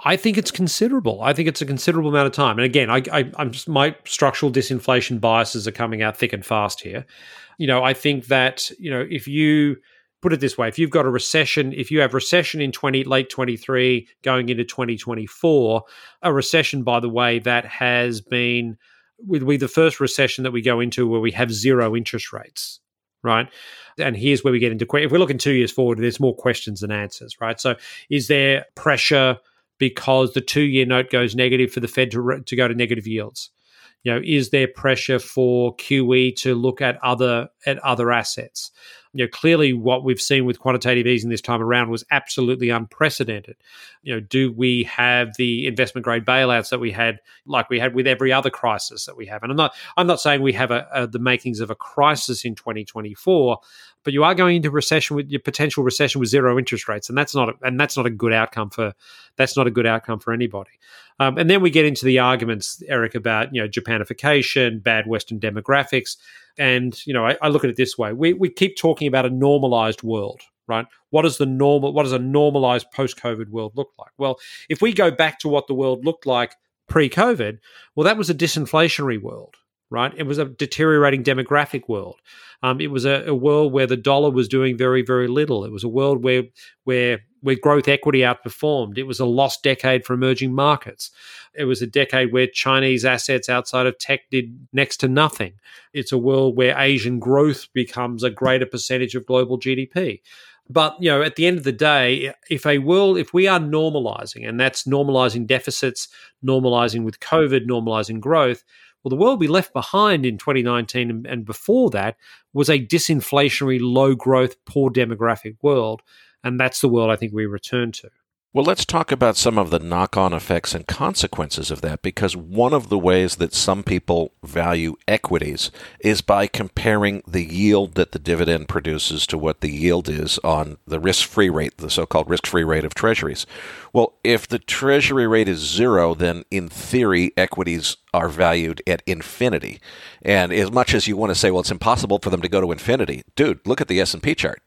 I think it's considerable. I think it's a considerable amount of time. And again, I, I, I'm just, my structural disinflation biases are coming out thick and fast here. You know, I think that, you know, if you put it this way, if you've got a recession, if you have recession in twenty late twenty-three going into twenty twenty-four, a recession, by the way, that has been with we the first recession that we go into where we have zero interest rates, right? And here's where we get into, if we're looking two years forward, there's more questions than answers, right? So is there pressure because the two-year note goes negative for the Fed to, to go to negative yields? You know, is there pressure for Q E to look at other at other assets? You know, clearly what we've seen with quantitative easing this time around was absolutely unprecedented. You know, do we have the investment grade bailouts that we had, like we had with every other crisis that we have? And I'm not, I'm not saying we have a, a, the makings of a crisis in twenty twenty-four, but you are going into recession with your potential recession with zero interest rates, and that's not, a, and that's not a good outcome for, that's not a good outcome for anybody. Um, and then we get into the arguments, Eric, about, you know, Japanification, bad Western demographics. And, you know, I, I look at it this way. We we keep talking about a normalized world, right? What is the normal, what does a normalized post-COVID world look like? Well, if we go back to what the world looked like pre-COVID, well, that was a disinflationary world, right? It was a deteriorating demographic world. Um, it was a, a world where the dollar was doing very, very little. It was a world where where where growth equity outperformed. It was a lost decade for emerging markets. It was a decade where Chinese assets outside of tech did next to nothing. It's a world where Asian growth becomes a greater percentage of global G D P. But, you know, at the end of the day, if a world, if we are normalizing, and that's normalizing deficits, normalizing with COVID, normalizing growth, well, the world we left behind in twenty nineteen and, and before that was a disinflationary, low growth, poor demographic world. And that's the world I think we return to. Well, let's talk about some of the knock-on effects and consequences of that, because one of the ways that some people value equities is by comparing the yield that the dividend produces to what the yield is on the risk-free rate, the so-called risk-free rate of treasuries. Well, if the treasury rate is zero, then in theory, equities are valued at infinity. And as much as you want to say, well, it's impossible for them to go to infinity, dude, look at the S and P chart.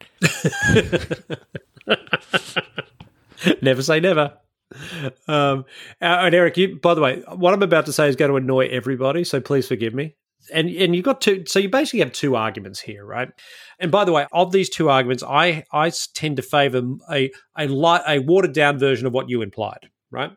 Never say never. Um, and Eric, you, by the way, what I'm about to say is going to annoy everybody, so please forgive me. And and you got two, so you basically have two arguments here, right? And by the way, of these two arguments, I I tend to favor a a light, a watered down version of what you implied, right?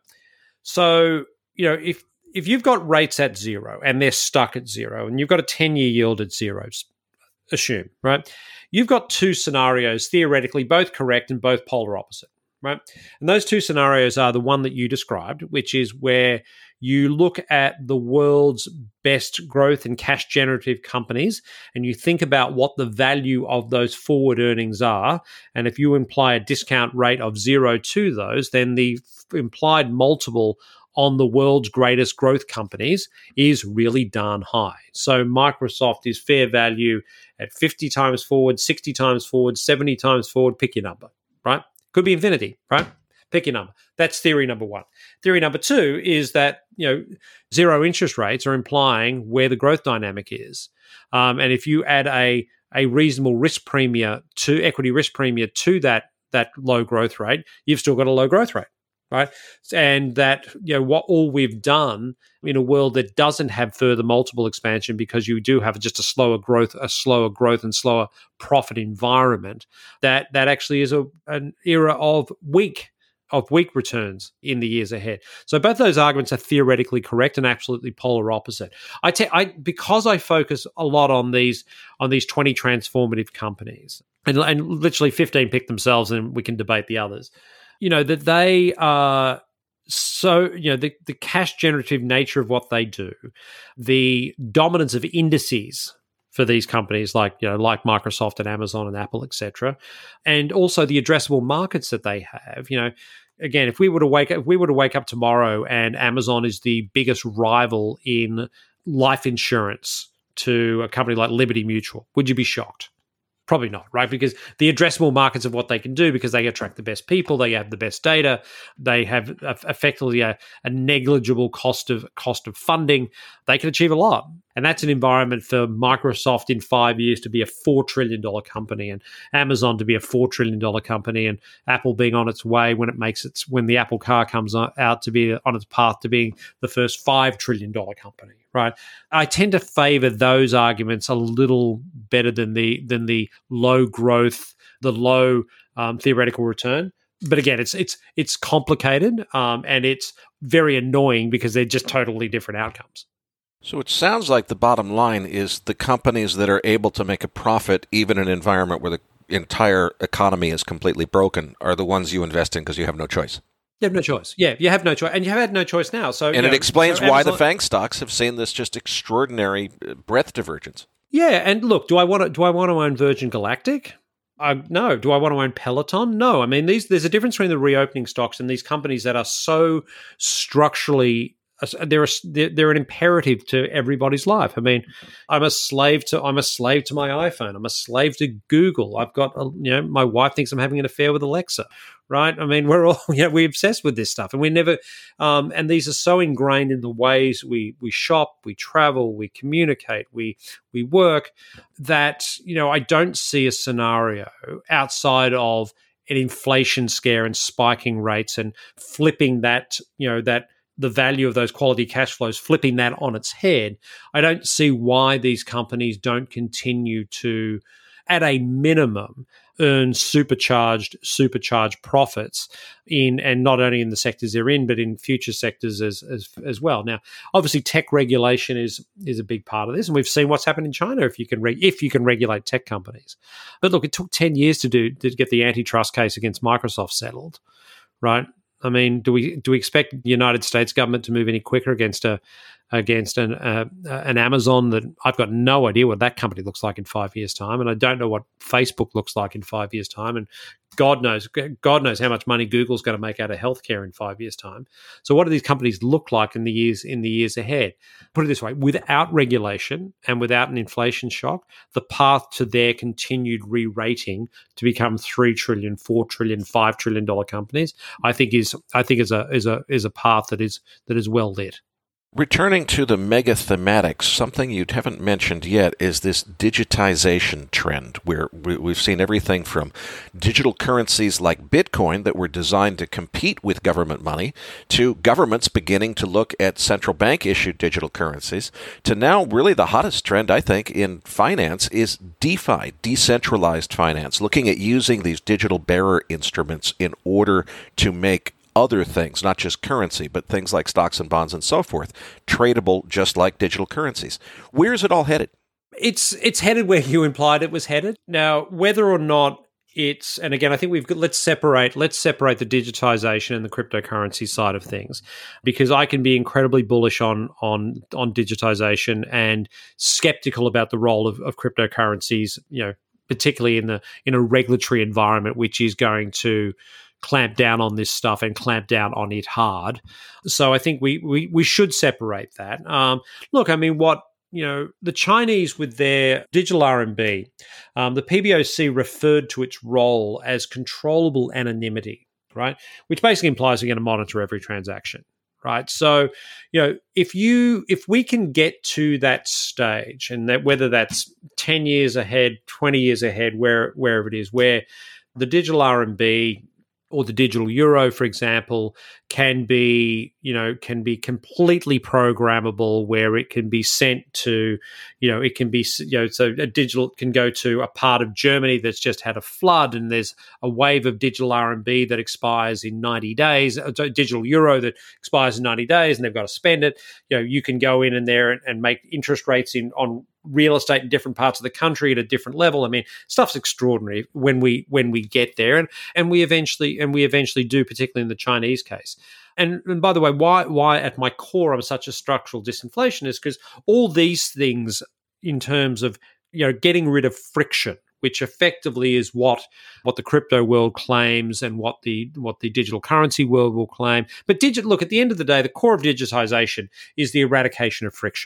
So, you know, if if you've got rates at zero and they're stuck at zero, and you've got a ten-year yield at zero, assume, right? You've got two scenarios, theoretically, both correct and both polar opposite. Right. And those two scenarios are the one that you described, which is where you look at the world's best growth and cash generative companies and you think about what the value of those forward earnings are. And if you imply a discount rate of zero to those, then the f- implied multiple on the world's greatest growth companies is really darn high. So Microsoft is fair value at fifty times forward, sixty times forward, seventy times forward, pick your number, right? Could be infinity, right? Pick your number. That's theory number one. Theory number two is that, you know, zero interest rates are implying where the growth dynamic is. Um, and if you add a a reasonable risk premium to equity risk premium to that that low growth rate, you've still got a low growth rate, right? And that, you know, what all we've done in a world that doesn't have further multiple expansion because you do have just a slower growth, a slower growth and slower profit environment, that that actually is a an era of weak of weak returns in the years ahead. So both those arguments are theoretically correct and absolutely polar opposite. I, te- I because I focus a lot on these on these twenty transformative companies, and, and literally fifteen pick themselves, and we can debate the others. You know, that they are so, you know, the, the cash generative nature of what they do, the dominance of indices for these companies like, you know, like Microsoft and Amazon and Apple, et cetera, and also the addressable markets that they have. You know, again, if we were to wake up, if we were to wake up tomorrow and Amazon is the biggest rival in life insurance to a company like Liberty Mutual, would you be shocked? Probably not, right? Because the addressable markets of what they can do, because they attract the best people, they have the best data, they have effectively a, a negligible cost of cost of funding. They can achieve a lot, and that's an environment for Microsoft in five years to be a four trillion dollar company, and Amazon to be a four trillion dollar company, and Apple being on its way when it makes its when the Apple car comes out to be on its path to being the first five trillion dollar company. Right, I tend to favour those arguments a little better than the than the low growth, the low um, theoretical return. But again, it's it's it's complicated um, and it's very annoying because they're just totally different outcomes. So it sounds like the bottom line is the companies that are able to make a profit even in an environment where the entire economy is completely broken are the ones you invest in because you have no choice. You have no choice. Yeah, you have no choice. And you have had no choice now. So, and you it know, explains so why Amazon, the FANG stocks have seen this just extraordinary breadth divergence. Yeah, and look, do I want to do I want to own Virgin Galactic? Uh, no. Do I want to own Peloton? No. I mean, these there's a difference between the reopening stocks and these companies that are so structurally they're a, they're an imperative to everybody's life. I mean, I'm a slave to I'm a slave to my iPhone. I'm a slave to Google. I've got a, you know, my wife thinks I'm having an affair with Alexa. Right? I mean, we're all, you know, we're obsessed with this stuff, and we never, um, and these are so ingrained in the ways we we shop, we travel, we communicate, we we work, that, you know, I don't see a scenario outside of an inflation scare and spiking rates and flipping that, you know, that the value of those quality cash flows, flipping that on its head. I don't see why these companies don't continue to, at a minimum, earn supercharged supercharged profits in, and not only in the sectors they're in, but in future sectors as as, as well. Now, obviously, tech regulation is is a big part of this, and we've seen what's happened in China. If you can re- if you can regulate tech companies, but look, it took ten years to do to get the antitrust case against Microsoft settled, right? I mean, do we do we expect the United States government to move any quicker against a against an uh, an Amazon that I've got no idea what that company looks like in five years' time, and I don't know what Facebook looks like in five years' time, and God knows God knows how much money Google's going to make out of healthcare in five years' time. So, what do these companies look like in the years in the years ahead? Put it this way: without regulation and without an inflation shock, the path to their continued re-rating to become three trillion, four trillion, five trillion dollar companies, I think is I think is a is a is a path that is that is well lit. Returning to the mega thematics, something you haven't mentioned yet is this digitization trend, where we've seen everything from digital currencies like Bitcoin that were designed to compete with government money, to governments beginning to look at central bank issued digital currencies, to now really the hottest trend, I think, in finance is DeFi, decentralized finance, looking at using these digital bearer instruments in order to make other things, not just currency, but things like stocks and bonds and so forth, tradable just like digital currencies. Where is it all headed? It's it's headed where you implied it was headed. Now, whether or not it's, and again, I think we've got, let's separate, let's separate the digitization and the cryptocurrency side of things, because I can be incredibly bullish on on on digitization and skeptical about the role of, of cryptocurrencies, you know, particularly in the in a regulatory environment, which is going to clamp down on this stuff and clamp down on it hard. So I think we we we should separate that. Um, look, I mean, what, you know, the Chinese with their digital R M B, um, the P B O C referred to its role as controllable anonymity, right? Which basically implies they're going to monitor every transaction, right? So, you know, if you if we can get to that stage, and that whether that's ten years ahead, twenty years ahead, where wherever it is, where the digital R M B or the digital euro, for example, can be, you know, can be completely programmable, where it can be sent to, you know, it can be, you know, so a digital can go to a part of Germany that's just had a flood, and there's a wave of digital R M B that expires in ninety days, a digital euro that expires in ninety days, and they've got to spend it. You know, you can go in and there and, and make interest rates in on real estate in different parts of the country at a different level. I mean, stuff's extraordinary when we when we get there, and and we eventually and we eventually do, particularly in the Chinese case. And, and by the way, why why at my core I'm such a structural disinflationist, because all these things, in terms of, you know, getting rid of friction, which effectively is what what the crypto world claims and what the what the digital currency world will claim. But digit, look, at the end of the day, the core of digitization is the eradication of friction.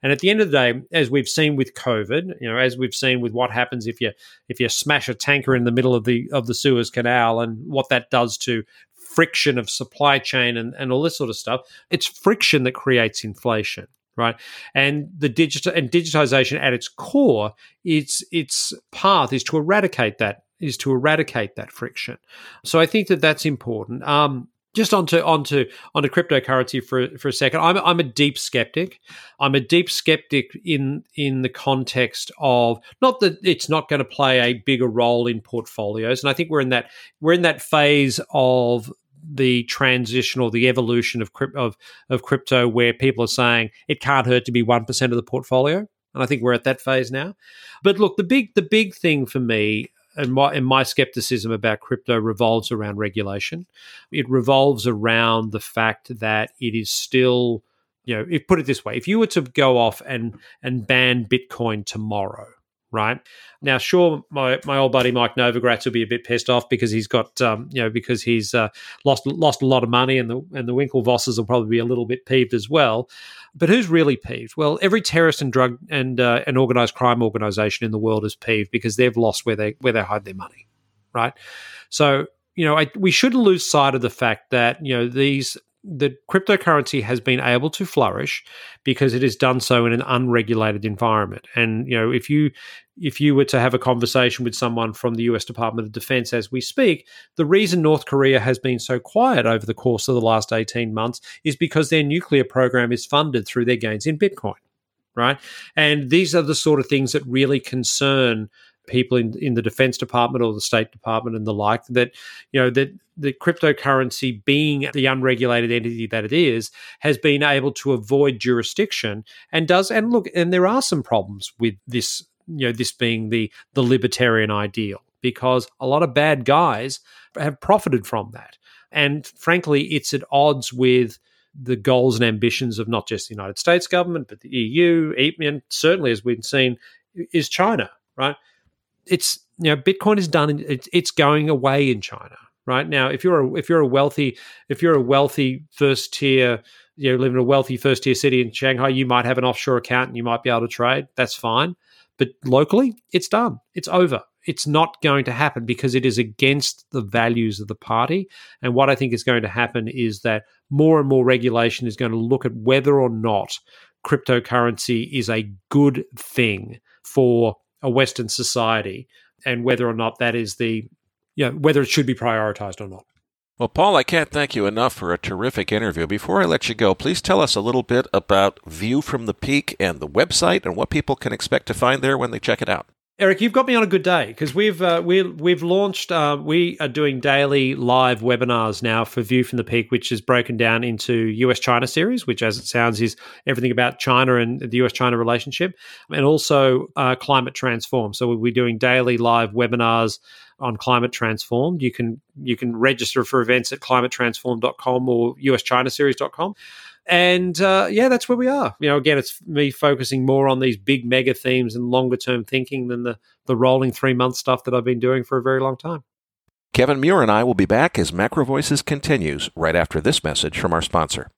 And at the end of the day, as we've seen with COVID, you know, as we've seen with what happens if you if you smash a tanker in the middle of the of the Suez Canal and what that does to friction of supply chain and, and all this sort of stuff, it's friction that creates inflation. Right, and the digital and digitization at its core, its its path is to eradicate that is to eradicate that friction. So I think that that's important. Um, just onto onto onto cryptocurrency for for a second. I'm I'm a deep skeptic. I'm a deep skeptic in in the context of not that it's not going to play a bigger role in portfolios, and I think we're in that we're in that phase of the transition or the evolution of, of of crypto where people are saying it can't hurt to be one percent of the portfolio. And I think we're at that phase now. But look, the big the big thing for me and my, and my skepticism about crypto revolves around regulation. It revolves around the fact that it is still, you know, if put it this way, if you were to go off and and ban Bitcoin tomorrow, right? Now, sure, my, my old buddy Mike Novogratz will be a bit pissed off because he's got, um, you know, because he's uh, lost lost a lot of money, and the and the Winklevosses will probably be a little bit peeved as well. But who's really peeved? Well, every terrorist and drug and uh, an organised crime organisation in the world is peeved because they've lost where they where they hide their money, right? So, you know, I, we shouldn't lose sight of the fact that, you know, these. The cryptocurrency has been able to flourish because it has done so in an unregulated environment. And, you know, if you if you were to have a conversation with someone from the U S Department of Defense as we speak, the reason North Korea has been so quiet over the course of the last eighteen months is because their nuclear program is funded through their gains in Bitcoin, right? And these are the sort of things that really concern people in, in the Defense Department or the State Department and the like, that, you know, that the cryptocurrency, being the unregulated entity that it is, has been able to avoid jurisdiction and does, and look, and there are some problems with this, you know, this being the, the libertarian ideal, because a lot of bad guys have profited from that. And frankly, it's at odds with the goals and ambitions of not just the United States government, but the E U, and certainly, as we've seen, is China, right? It's, you know, Bitcoin is done. It's, it's going away in China right now. If you're a, if you're a wealthy if you're a wealthy first tier, you know, live in a wealthy first tier city in Shanghai, you might have an offshore account and you might be able to trade. That's fine. But locally, it's done. It's over. It's not going to happen because it is against the values of the party. And what I think is going to happen is that more and more regulation is going to look at whether or not cryptocurrency is a good thing for a Western society, and whether or not that is the, you know, whether it should be prioritized or not. Well, Paul, I can't thank you enough for a terrific interview. Before I let you go, please tell us a little bit about View from the Peak and the website and what people can expect to find there when they check it out. Eric, you've got me on a good day because we've uh, we we've launched. Uh, we are doing daily live webinars now for View from the Peak, which is broken down into U S China series, which, as it sounds, is everything about China and the U S China relationship, and also uh, Climate Transformed. So we'll be doing daily live webinars on Climate Transformed. You can you can register for events at climate transformed dot com or U S China series dot com. And uh, yeah, that's where we are. You know, again, it's me focusing more on these big mega themes and longer term thinking than the, the rolling three month stuff that I've been doing for a very long time. Kevin Muir and I will be back as Macro Voices continues right after this message from our sponsor.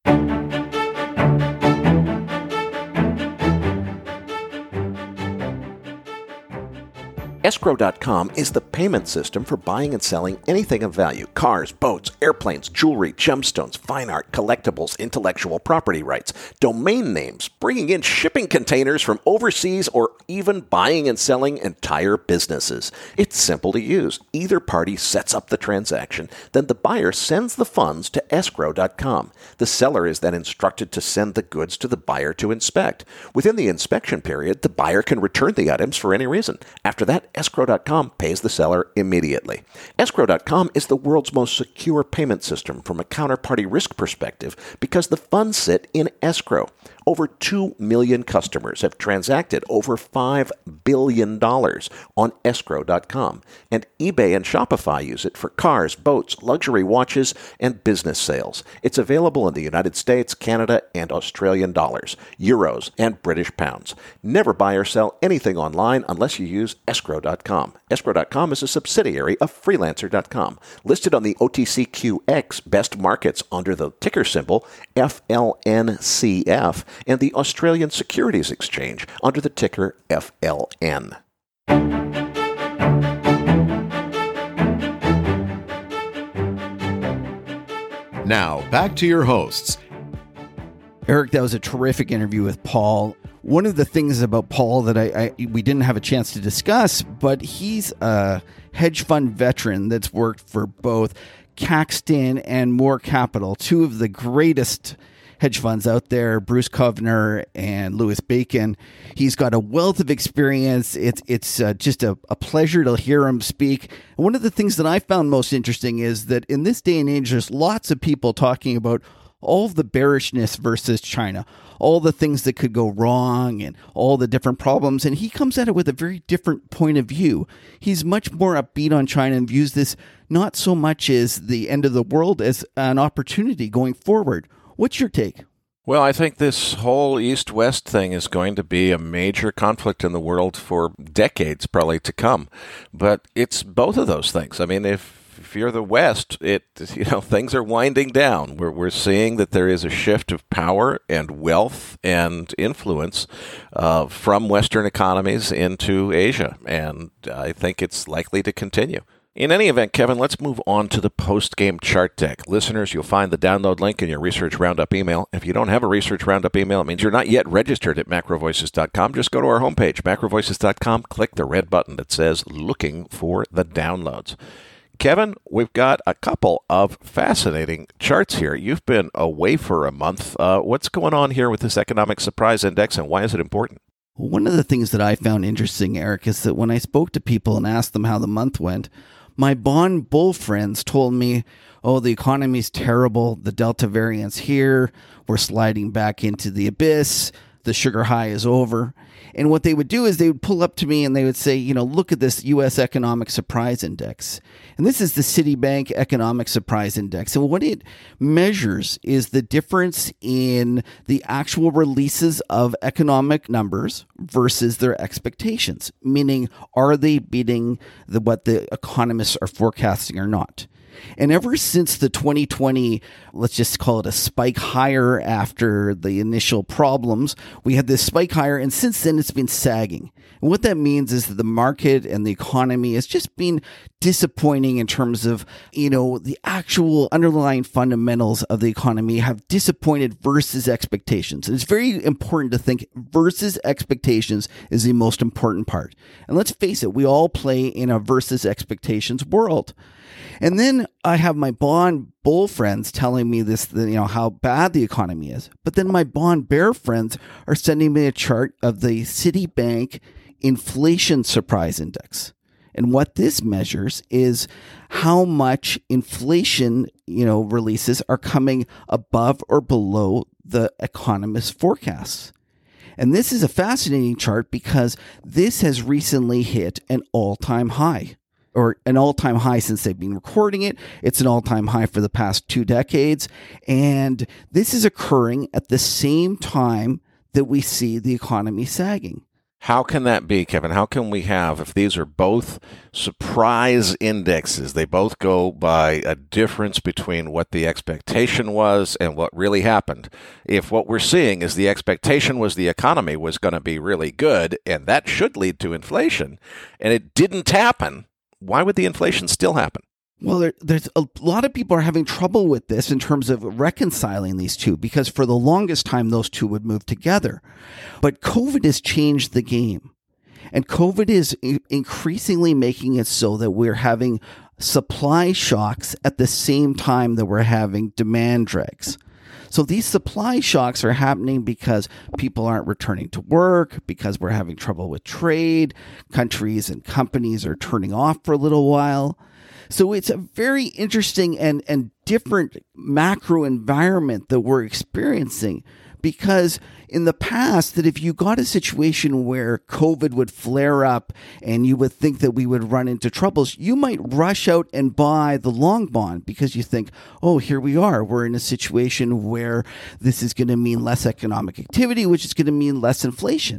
Escrow dot com is the payment system for buying and selling anything of value: cars, boats, airplanes, jewelry, gemstones, fine art, collectibles, intellectual property rights, domain names, bringing in shipping containers from overseas, or even buying and selling entire businesses. It's simple to use. Either party sets up the transaction, then the buyer sends the funds to Escrow dot com. The seller is then instructed to send the goods to the buyer to inspect. Within the inspection period, the buyer can return the items for any reason. After that, Escrow dot com pays the seller immediately. Escrow dot com is the world's most secure payment system from a counterparty risk perspective because the funds sit in escrow. Over two million customers have transacted over five billion dollars on Escrow dot com, and eBay and Shopify use it for cars, boats, luxury watches, and business sales. It's available in the United States, Canada, and Australian dollars, euros, and British pounds. Never buy or sell anything online unless you use Escrow escrow dot com. escrow dot com is a subsidiary of freelancer dot com, listed on the O T C Q X Best Markets under the ticker symbol F L N C F and the Australian Securities Exchange under the ticker F L N. Now, back to your hosts. Eric, that was a terrific interview with Paul. One of the things about Paul that I, I we didn't have a chance to discuss, but he's a hedge fund veteran that's worked for both Caxton and Moore Capital, two of the greatest hedge funds out there, Bruce Kovner and Louis Bacon. He's got a wealth of experience. It's it's uh, just a, a pleasure to hear him speak. And one of the things that I found most interesting is that in this day and age, there's lots of people talking about all of the bearishness versus China, all the things that could go wrong and all the different problems. And he comes at it with a very different point of view. He's much more upbeat on China and views this not so much as the end of the world as an opportunity going forward. What's your take? Well, I think this whole East-West thing is going to be a major conflict in the world for decades probably to come. But it's both of those things. I mean, if, if you're the West, it you know things are winding down. We're we're seeing that there is a shift of power and wealth and influence uh, from Western economies into Asia, and I think it's likely to continue. In any event, Kevin, let's move on to the post-game chart deck. Listeners, you'll find the download link in your Research Roundup email. If you don't have a Research Roundup email, it means you're not yet registered at macro voices dot com. Just go to our homepage, macro voices dot com, click the red button that says Looking for the Downloads. Kevin, we've got a couple of fascinating charts here. You've been away for a month. Uh, what's going on here with this Economic Surprise Index, and why is it important? One of the things that I found interesting, Eric, is that when I spoke to people and asked them how the month went, my bond bull friends told me, oh, the economy's terrible, the Delta variant's here, we're sliding back into the abyss, the sugar high is over. And what they would do is they would pull up to me and they would say, you know, look at this U S Economic Surprise Index. And this is the Citibank Economic Surprise Index. And what it measures is the difference in the actual releases of economic numbers versus their expectations, meaning are they beating the, what the economists are forecasting or not. And ever since the twenty twenty, let's just call it a spike higher after the initial problems, we had this spike higher, and since then it's been sagging. And what that means is that the market and the economy has just been disappointing in terms of, you know, the actual underlying fundamentals of the economy have disappointed versus expectations. And it's very important to think versus expectations is the most important part. And let's face it, we all play in a versus expectations world. And then I have my bond bull friends telling me this, you know, how bad the economy is. But then my bond bear friends are sending me a chart of the Citibank Inflation Surprise Index. And what this measures is how much inflation, you know, releases are coming above or below the economists' forecasts. And this is a fascinating chart because this has recently hit an all-time high. Or an all-time high since they've been recording it. It's an all-time high for the past two decades. And this is occurring at the same time that we see the economy sagging. How can that be, Kevin? How can we have, if these are both surprise indexes, they both go by a difference between what the expectation was and what really happened? If what we're seeing is the expectation was the economy was going to be really good, and that should lead to inflation, and it didn't happen, why would the inflation still happen? Well, there, there's a lot of people are having trouble with this in terms of reconciling these two, because for the longest time, those two would move together. But COVID has changed the game. And COVID is increasingly making it so that we're having supply shocks at the same time that we're having demand drags. So these supply shocks are happening because people aren't returning to work, because we're having trouble with trade, countries and companies are turning off for a little while. So it's a very interesting and, and different macro environment that we're experiencing, because in the past, that if you got a situation where COVID would flare up and you would think that we would run into troubles, you might rush out and buy the long bond because you think, oh, here we are. We're in a situation where this is going to mean less economic activity, which is going to mean less inflation.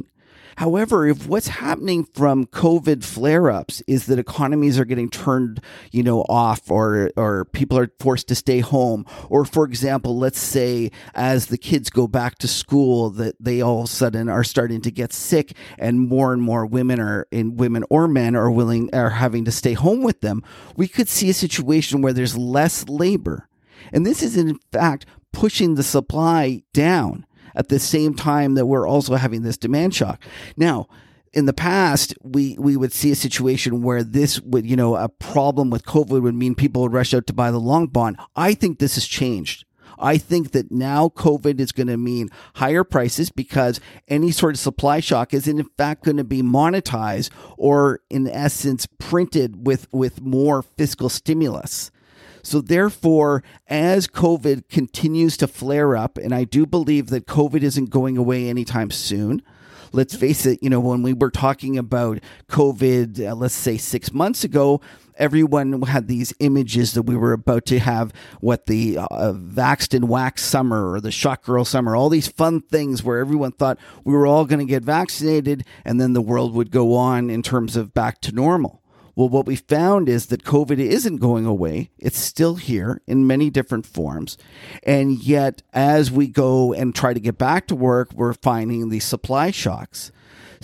However, if what's happening from COVID flare-ups is that economies are getting turned, you know, off, or or people are forced to stay home, or for example, let's say as the kids go back to school, that they all of a sudden are starting to get sick, and more and more women are in women or men are willing are having to stay home with them, we could see a situation where there's less labor, and this is in fact pushing the supply down at the same time that we're also having this demand shock. Now, in the past, we, we would see a situation where this would, you know, a problem with COVID would mean people would rush out to buy the long bond. I think this has changed. I think that now COVID is going to mean higher prices because any sort of supply shock is in fact going to be monetized, or in essence printed with, with more fiscal stimulus. So therefore, as COVID continues to flare up, and I do believe that COVID isn't going away anytime soon. Let's face it, you know, when we were talking about COVID, uh, let's say six months ago, everyone had these images that we were about to have what the uh, Vaxxed and Wax summer or the Shot Girl summer, all these fun things where everyone thought we were all going to get vaccinated and then the world would go on in terms of back to normal. Well, what we found is that COVID isn't going away. It's still here in many different forms. And yet, as we go and try to get back to work, we're finding these supply shocks.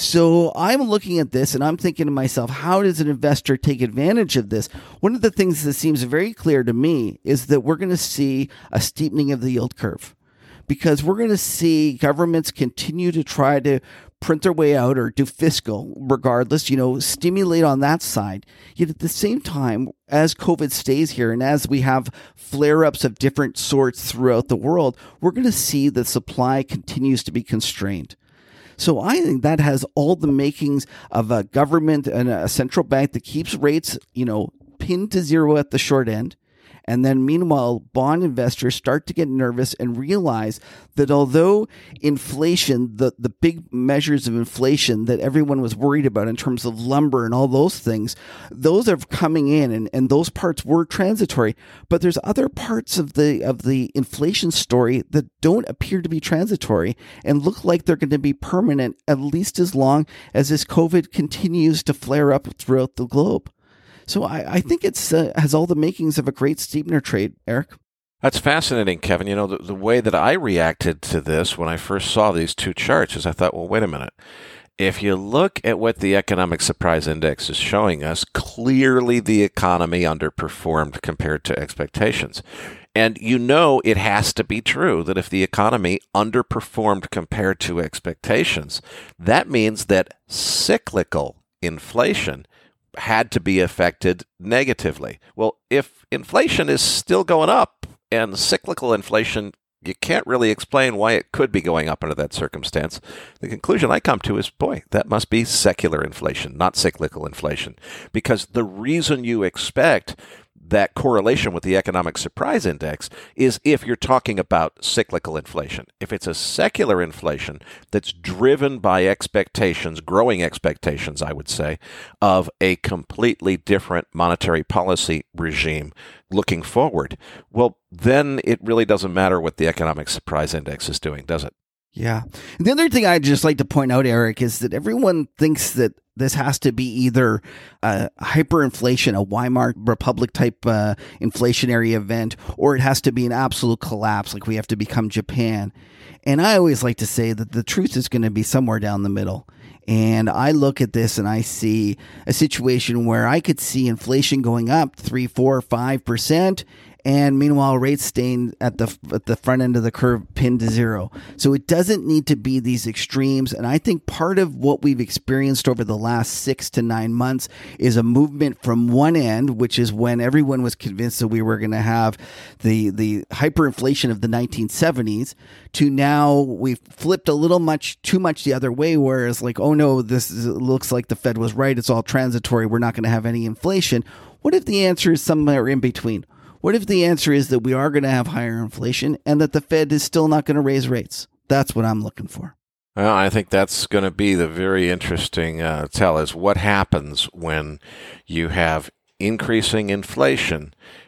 So I'm looking at this and I'm thinking to myself, how does an investor take advantage of this? One of the things that seems very clear to me is that we're going to see a steepening of the yield curve, because we're going to see governments continue to try to print their way out or do fiscal, regardless, you know, stimulate on that side. Yet at the same time, as COVID stays here and as we have flare-ups of different sorts throughout the world, we're going to see the supply continues to be constrained. So I think that has all the makings of a government and a central bank that keeps rates, you know, pinned to zero at the short end. And then meanwhile, bond investors start to get nervous and realize that although inflation, the, the big measures of inflation that everyone was worried about in terms of lumber and all those things, those are coming in and, and those parts were transitory. But there's other parts of the of the inflation story that don't appear to be transitory and look like they're going to be permanent, at least as long as this COVID continues to flare up throughout the globe. So I, I think it's uh, has all the makings of a great steepener trade, Eric. That's fascinating, Kevin. You know, the, the way that I reacted to this when I first saw these two charts is I thought, well, wait a minute. If you look at what the economic surprise index is showing us, clearly the economy underperformed compared to expectations. And you know it has to be true that if the economy underperformed compared to expectations, that means that cyclical inflation had to be affected negatively. Well, if inflation is still going up and cyclical inflation, you can't really explain why it could be going up under that circumstance. The conclusion I come to is, boy, that must be secular inflation, not cyclical inflation. Because the reason you expect that correlation with the economic surprise index is if you're talking about cyclical inflation. If it's a secular inflation that's driven by expectations, growing expectations, I would say, of a completely different monetary policy regime looking forward, well, then it really doesn't matter what the economic surprise index is doing, does it? Yeah. The other thing I'd just like to point out, Eric, is that everyone thinks that this has to be either a hyperinflation, a Weimar Republic type uh, inflationary event, or it has to be an absolute collapse, like we have to become Japan. And I always like to say that the truth is going to be somewhere down the middle. And I look at this and I see a situation where I could see inflation going up three, four, five percent. And meanwhile, rates staying at the at the front end of the curve pinned to zero. So it doesn't need to be these extremes. And I think part of what we've experienced over the last six to nine months is a movement from one end, which is when everyone was convinced that we were going to have the, the hyperinflation of the nineteen seventies, to now we've flipped a little much, too much the other way, whereas like, oh no, this is, it looks like the Fed was right. It's all transitory. We're not going to have any inflation. What if the answer is somewhere in between? What if the answer is that we are going to have higher inflation and that the Fed is still not going to raise rates? That's what I'm looking for. Well, I think that's going to be the very interesting uh, tell is what happens when you have increasing inflation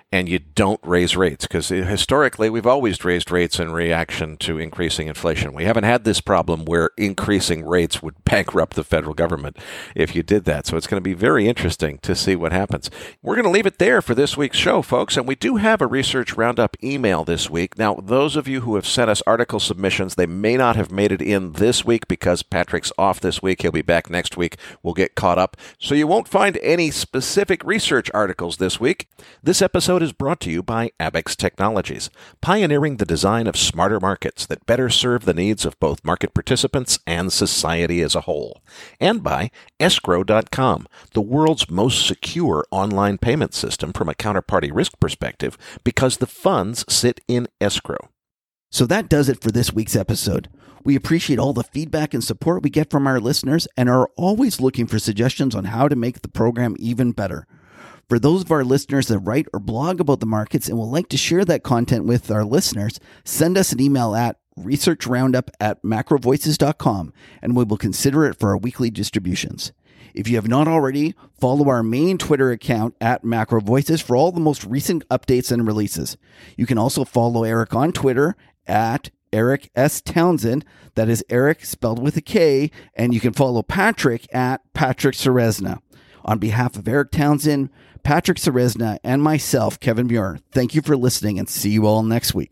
and you don't raise rates, because historically we've always raised rates in reaction to increasing inflation. We haven't had this problem where increasing rates would bankrupt the federal government if you did that. So it's going to be very interesting to see what happens. We're going to leave it there for this week's show, folks, and we do have a Research Roundup email this week. Now, those of you who have sent us article submissions, they may not have made it in this week because Patrick's off this week. He'll be back next week. We'll get caught up. So you won't find any specific research articles this week. This episode is brought to you by Abaxx Technologies, pioneering the design of smarter markets that better serve the needs of both market participants and society as a whole. And by escrow dot com, the world's most secure online payment system from a counterparty risk perspective, because the funds sit in escrow. So that does it for this week's episode. We appreciate all the feedback and support we get from our listeners and are always looking for suggestions on how to make the program even better. For those of our listeners that write or blog about the markets and would like to share that content with our listeners, send us an email at research roundup at macro voices dot com and we will consider it for our weekly distributions. If you have not already, follow our main Twitter account at MacroVoices for all the most recent updates and releases. You can also follow Eric on Twitter at Eric S. Townsend. That is Eric spelled with a K. And you can follow Patrick at Patrick Ceresna. On behalf of Eric Townsend, Patrick Ceresna, and myself, Kevin Muir, thank you for listening and see you all next week.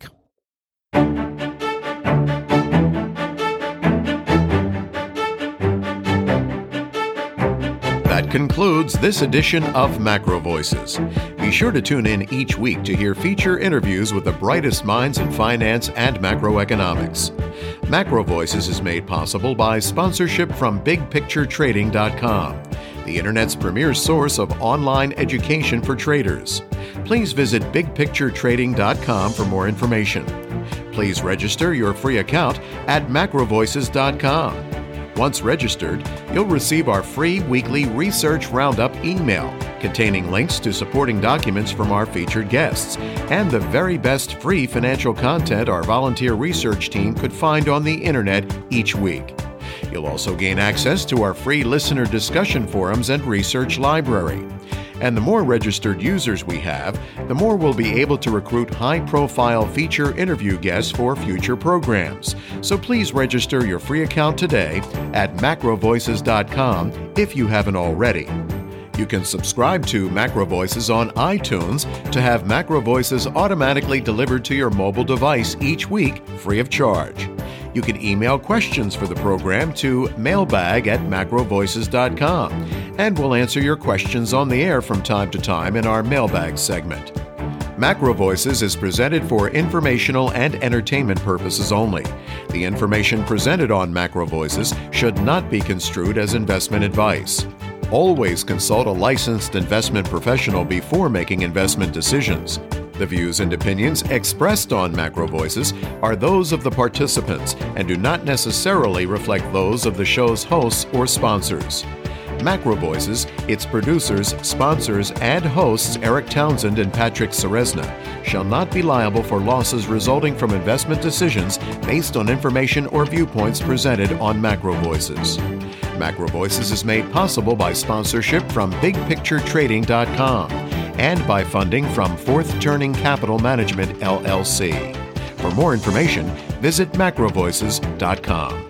That concludes this edition of Macro Voices. Be sure to tune in each week to hear feature interviews with the brightest minds in finance and macroeconomics. Macro Voices is made possible by sponsorship from big picture trading dot com, the Internet's premier source of online education for traders. Please visit big picture trading dot com for more information. Please register your free account at macro voices dot com. Once registered, you'll receive our free weekly Research Roundup email containing links to supporting documents from our featured guests and the very best free financial content our volunteer research team could find on the internet each week. You'll also gain access to our free listener discussion forums and research library. And the more registered users we have, the more we'll be able to recruit high-profile feature interview guests for future programs. So please register your free account today at macro voices dot com if you haven't already. You can subscribe to Macro Voices on iTunes to have Macro Voices automatically delivered to your mobile device each week free of charge. You can email questions for the program to mailbag at macro voices dot com, and we'll answer your questions on the air from time to time in our mailbag segment. Macro Voices is presented for informational and entertainment purposes only. The information presented on Macro Voices should not be construed as investment advice. Always consult a licensed investment professional before making investment decisions. The views and opinions expressed on Macro Voices are those of the participants and do not necessarily reflect those of the show's hosts or sponsors. Macro Voices, its producers, sponsors, and hosts Eric Townsend and Patrick Ceresna shall not be liable for losses resulting from investment decisions based on information or viewpoints presented on Macro Voices. Macro Voices is made possible by sponsorship from big picture trading dot com and by funding from Fourth Turning Capital Management, L L C. For more information, visit macro voices dot com.